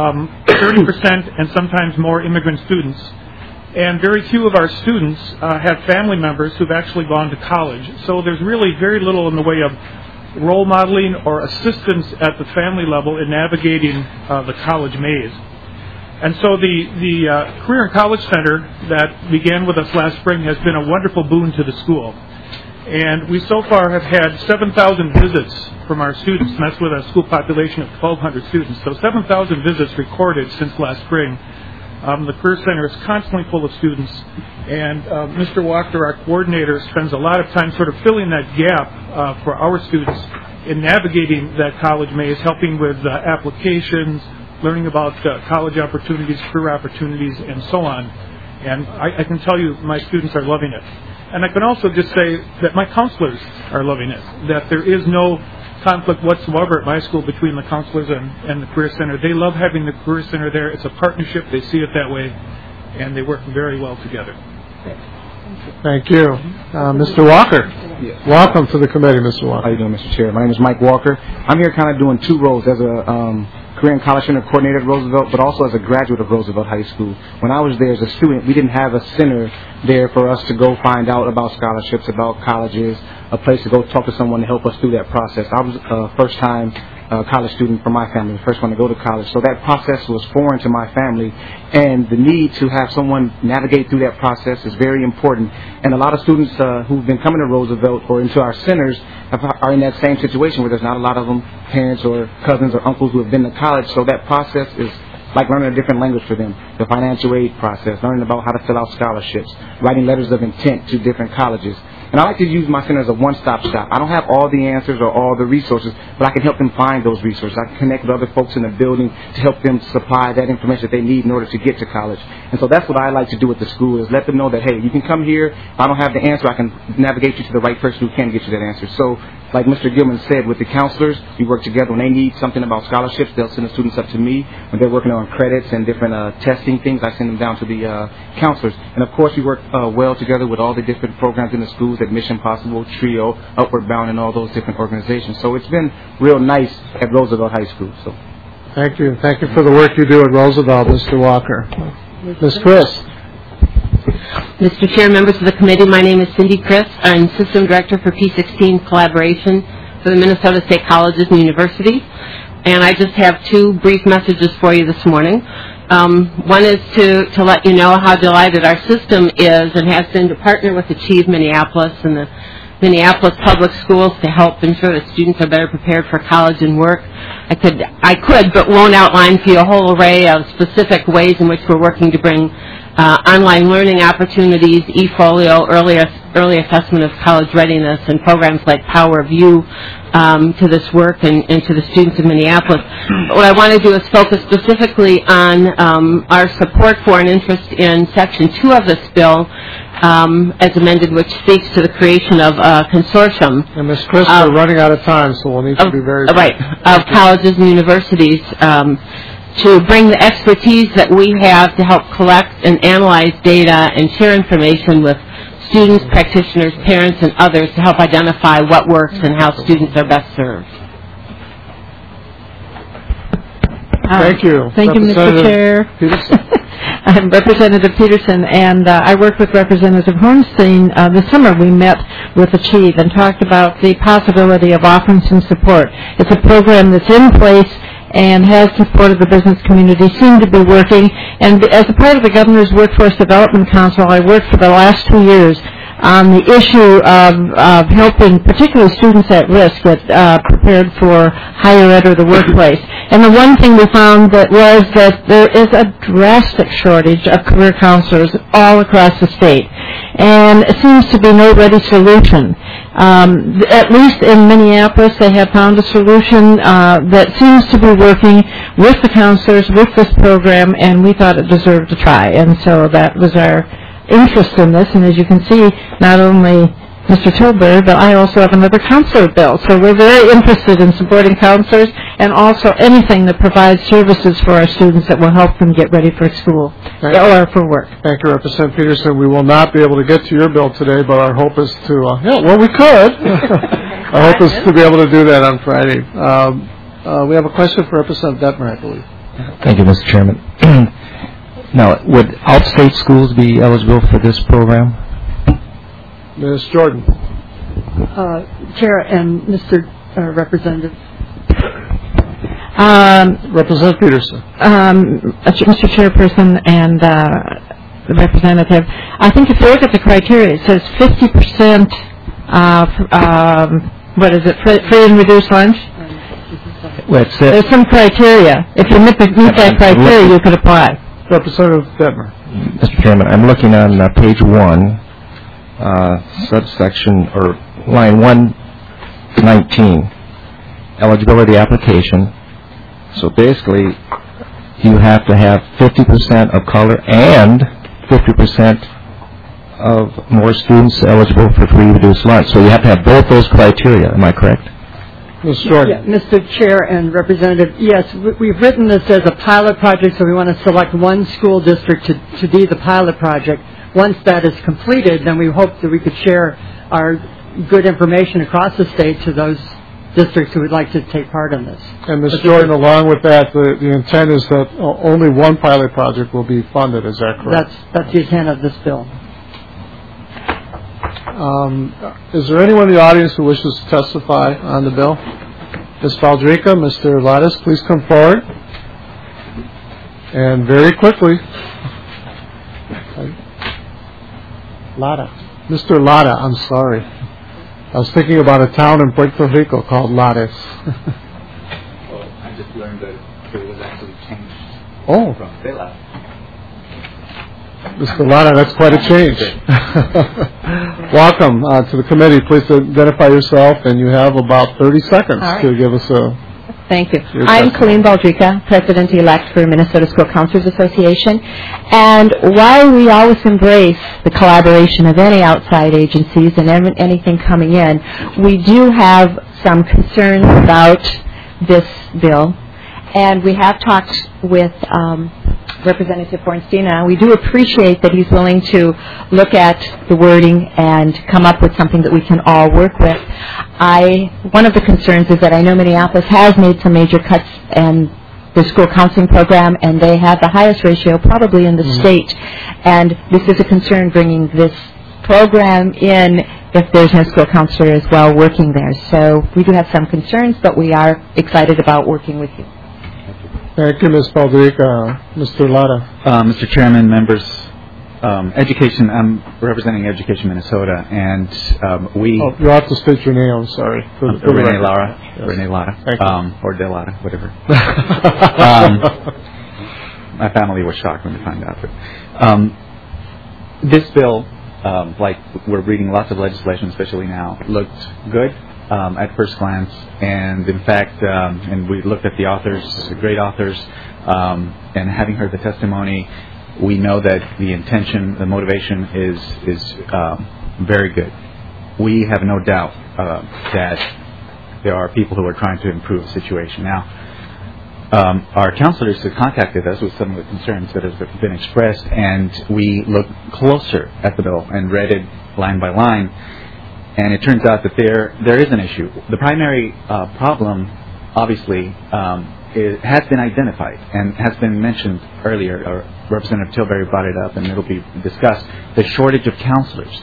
30% and sometimes more immigrant students, and very few of our students have family members who've actually gone to college. So there's really very little in the way of role modeling or assistance at the family level in navigating the college maze. And so the Career and College Center that began with us last spring has been a wonderful boon to the school. And we so far have had 7,000 visits from our students, and that's with a school population of 1,200 students. So 7,000 visits recorded since last spring. The Career Center is constantly full of students, and Mr. Walker, our coordinator, spends a lot of time sort of filling that gap for our students in navigating that college maze, helping with applications, learning about college opportunities, career opportunities, and so on. And I can tell you my students are loving it. And I can also just say that my counselors are loving it, that there is no conflict whatsoever at my school between the counselors and the Career Center. They love having the Career Center there. It's a partnership. They see it that way, and they work very well together. Thank you. Mr. Walker. Yes. Welcome to the committee, Mr. Walker. How you doing, Mr. Chair? My name is Mike Walker. I'm here kind of doing two roles as a career and college center coordinator at Roosevelt, but also as a graduate of Roosevelt High School. When I was there as a student, we didn't have a center there for us to go find out about scholarships, about colleges, a place to go talk to someone to help us through that process. I was a first-time college student for my family, the first one to go to college. So that process was foreign to my family, and the need to have someone navigate through that process is very important. And a lot of students who've been coming to Roosevelt or into our centers are in that same situation where there's not a lot of them, parents or cousins or uncles who have been to college. So that process is like learning a different language for them. The financial aid process, learning about how to fill out scholarships, writing letters of intent to different colleges. And I like to use my center as a one-stop shop. I don't have all the answers or all the resources, but I can help them find those resources. I can connect with other folks in the building to help them supply that information that they need in order to get to college. And so that's what I like to do with the school, is let them know that, hey, you can come here. If I don't have the answer, I can navigate you to the right person who can get you that answer. So like Mr. Gilman said, with the counselors, we work together. When they need something about scholarships, they'll send the students up to me. When they're working on credits and different testing things, I send them down to the counselors. And, of course, we work well together with all the different programs in the schools, Admission Possible, TRIO, Upward Bound, and all those different organizations. So it's been real nice at Roosevelt High School. So, thank you. Thank you for the work you do at Roosevelt, Mr. Walker. Ms. Chris. Mr. Chair, members of the committee, my name is Cindy Chris. I'm System Director for P16 Collaboration for the Minnesota State Colleges and Universities. And I just have two brief messages for you this morning. One is to let you know how delighted our system is and has been to partner with Achieve Minneapolis and the Minneapolis Public Schools to help ensure that students are better prepared for college and work. I could, but won't outline for you a whole array of specific ways in which we're working to bring online learning opportunities, eFolio, early assessment of college readiness, and programs like Power of You to this work and to the students of Minneapolis. But what I want to do is focus specifically on our support for and interest in Section 2 of this bill, as amended, which speaks to the creation of a consortium. And Ms. Chris, we're running out of time, so we'll need to be very brief. Of colleges and universities to bring the expertise that we have to help collect and analyze data and share information with students, practitioners, parents, and others to help identify what works and how students are best served. Thank you. Thank you, Mr. Chair. I'm Representative Peterson, and I worked with Representative Hornstein this summer. We met with Achieve and talked about the possibility of offering some support. It's a program that's in place and has supported the business community, seem to be working. And as a part of the Governor's Workforce Development Council, I worked for the last 2 years on the issue of helping particularly students at risk get prepared for higher ed or the workplace. And the one thing we found was that there is a drastic shortage of career counselors all across the state. And it seems to be no ready solution. At least in Minneapolis, they have found a solution that seems to be working with the counselors, with this program, and we thought it deserved a try. And so that was our interest in this. And as you can see, not only Mr. Tilbury, but I also have another counselor bill. So we're very interested in supporting counselors and also anything that provides services for our students that will help them get ready for school or for work. Thank you, Representative Peterson. We will not be able to get to your bill today, but our hope is to, we could. Our hope is to be able to do that on Friday. We have a question for Representative Detmer, I believe. Thank you, Mr. Chairman. Now, would outstate schools be eligible for this program? Ms. Jordan. Chair and Mr. Representative. Representative Peterson. Mr. Chairperson and the Representative, I think if you look at the criteria, it says 50% free and reduced lunch? There's some criteria. If you meet that criteria, you could apply. Representative Detmer. Mr. Chairman, I'm looking on page 1, subsection, or line 119, eligibility application. So basically, you have to have 50% of color and 50% of more students eligible for free reduced lunch. So you have to have both those criteria. Am I correct? Ms. Jordan. Yeah, Mr. Chair and Representative, yes, we've written this as a pilot project, so we want to select one school district to be the pilot project. once that is completed, then we hope that we could share our good information across the state to those districts who would like to take part in this. And Ms. Jordan, along with that, the intent is that only one pilot project will be funded. Is that correct? That's the intent of this bill. Is there anyone in the audience who wishes to testify on the bill? Ms. Baldrica, Mr. Lattis, please come forward. And very quickly. Lada. Mr. Lada, I'm sorry. I was thinking about a town in Puerto Rico called Lattis. I just learned that it was actually changed from Vela. Mr. Lada, that's quite a change. Welcome to the committee. Please identify yourself, and you have about 30 seconds to give us a... Thank you. I'm Colleen Baldrica, President-elect for Minnesota School Counselors Association. And while we always embrace the collaboration of any outside agencies and anything coming in, we do have some concerns about this bill. And we have talked with Representative Bornstein. We do appreciate that he's willing to look at the wording and come up with something that we can all work with. One of the concerns is that I know Minneapolis has made some major cuts in the school counseling program, and they have the highest ratio probably in the state. And this is a concern bringing this program in if there's no school counselor as well working there. So we do have some concerns, but we are excited about working with you. Thank you, Ms. Baldrica. Mr. Lada. Mr. Chairman, members, Education, I'm representing Education Minnesota, and we... Oh, you have to state your name, I'm sorry. Rene Lara. Yes. Rene Lara. Thank you. Or De Lara, whatever. My family was shocked when they found out. But, this bill, like we're reading lots of legislation, especially now, looked good at first glance, and in fact, and we looked at the authors, great authors, and having heard the testimony, we know that the intention, the motivation is very good. We have no doubt that there are people who are trying to improve the situation. Now, our counselors have contacted us with some of the concerns that have been expressed, and we looked closer at the bill and read it line by line. And it turns out that there is an issue. The primary problem, obviously, has been identified and has been mentioned earlier. Representative Tilbury brought it up, and it'll be discussed. The shortage of counselors.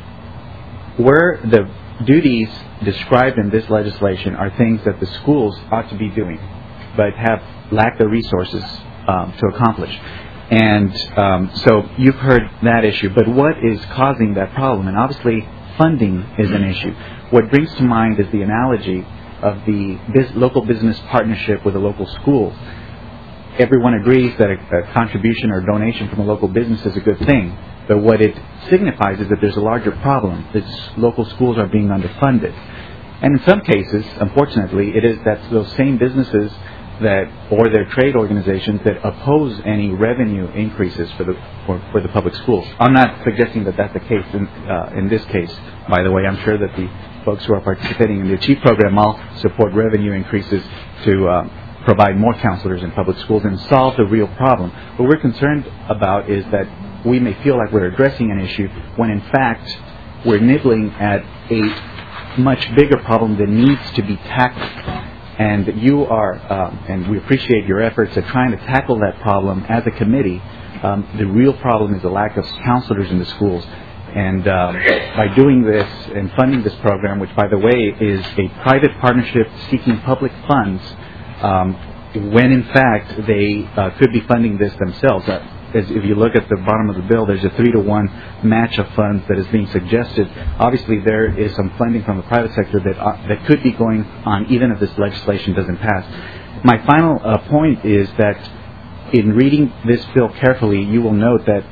Where the duties described in this legislation are things that the schools ought to be doing, but have lacked the resources to accomplish. And so you've heard that issue. But what is causing that problem? And obviously, funding is an issue. What brings to mind is the analogy of the local business partnership with a local school. Everyone agrees that a contribution or donation from a local business is a good thing, but what it signifies is that there's a larger problem, that local schools are being underfunded. And in some cases, unfortunately, it is that those same businesses or their trade organizations that oppose any revenue increases for the public schools. I'm not suggesting that that's the case in this case. By the way, I'm sure that the folks who are participating in the ACHIEVE program all support revenue increases to provide more counselors in public schools and solve the real problem. What we're concerned about is that we may feel like we're addressing an issue when in fact we're nibbling at a much bigger problem that needs to be tackled. And you are, and we appreciate your efforts at trying to tackle that problem as a committee. The real problem is the lack of counselors in the schools. And by doing this and funding this program, which, by the way, is a private partnership seeking public funds, when in fact they could be funding this themselves. If you look at the bottom of the bill, there's a 3-to-1 match of funds that is being suggested. Obviously, there is some funding from the private sector that could be going on even if this legislation doesn't pass. My final point is that in reading this bill carefully, you will note that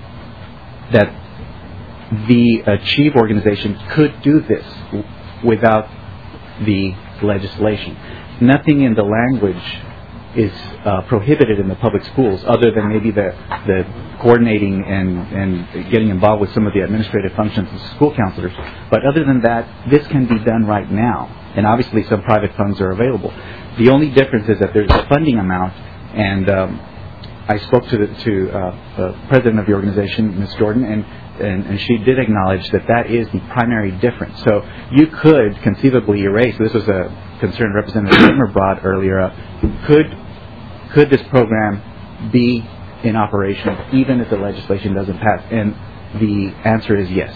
the ACHIEVE organization could do this without the legislation. Nothing in the language is prohibited in the public schools other than maybe the coordinating and getting involved with some of the administrative functions of school counselors. But other than that, this can be done right now. And obviously some private funds are available. The only difference is that there's a funding amount, and I spoke to the president of the organization, Ms. Jordan, and she did acknowledge that is the primary difference. So you could conceivably erase. This was a concern Representative Whitmer brought earlier up. Could this program be in operation even if the legislation doesn't pass? And the answer is yes.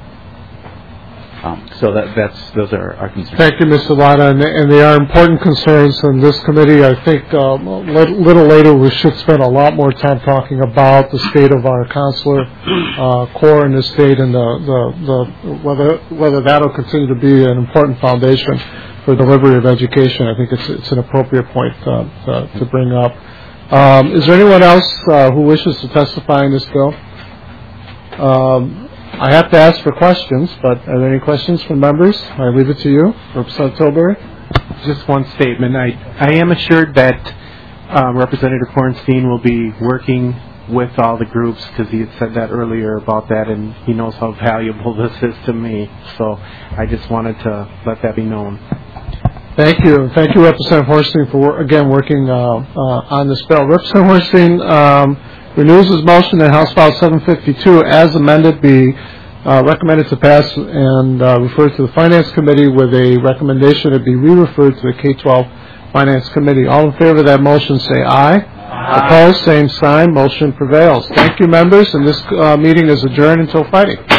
So those are our concerns. Thank you, Mr. Lada, and they are important concerns in this committee. I think a little later we should spend a lot more time talking about the state of our consular corps in the state and whether that'll continue to be an important foundation for delivery of education. I think it's an appropriate point to bring up. Is there anyone else who wishes to testify in this bill? I have to ask for questions, but are there any questions from members? I leave it to you, Representative Tilbury. Just one statement. I am assured that Representative Kornstein will be working with all the groups because he had said that earlier about that, and he knows how valuable this is to me. So I just wanted to let that be known. Thank you. Thank you, Representative Hornstein, for, again, working on this bill. Representative Hornstein renews his motion that House File 752, as amended, be recommended to pass and referred to the Finance Committee with a recommendation to be re-referred to the K-12 Finance Committee. All in favor of that motion say aye. Aye. Opposed, same sign. Motion prevails. Thank you, members, and this meeting is adjourned until Friday.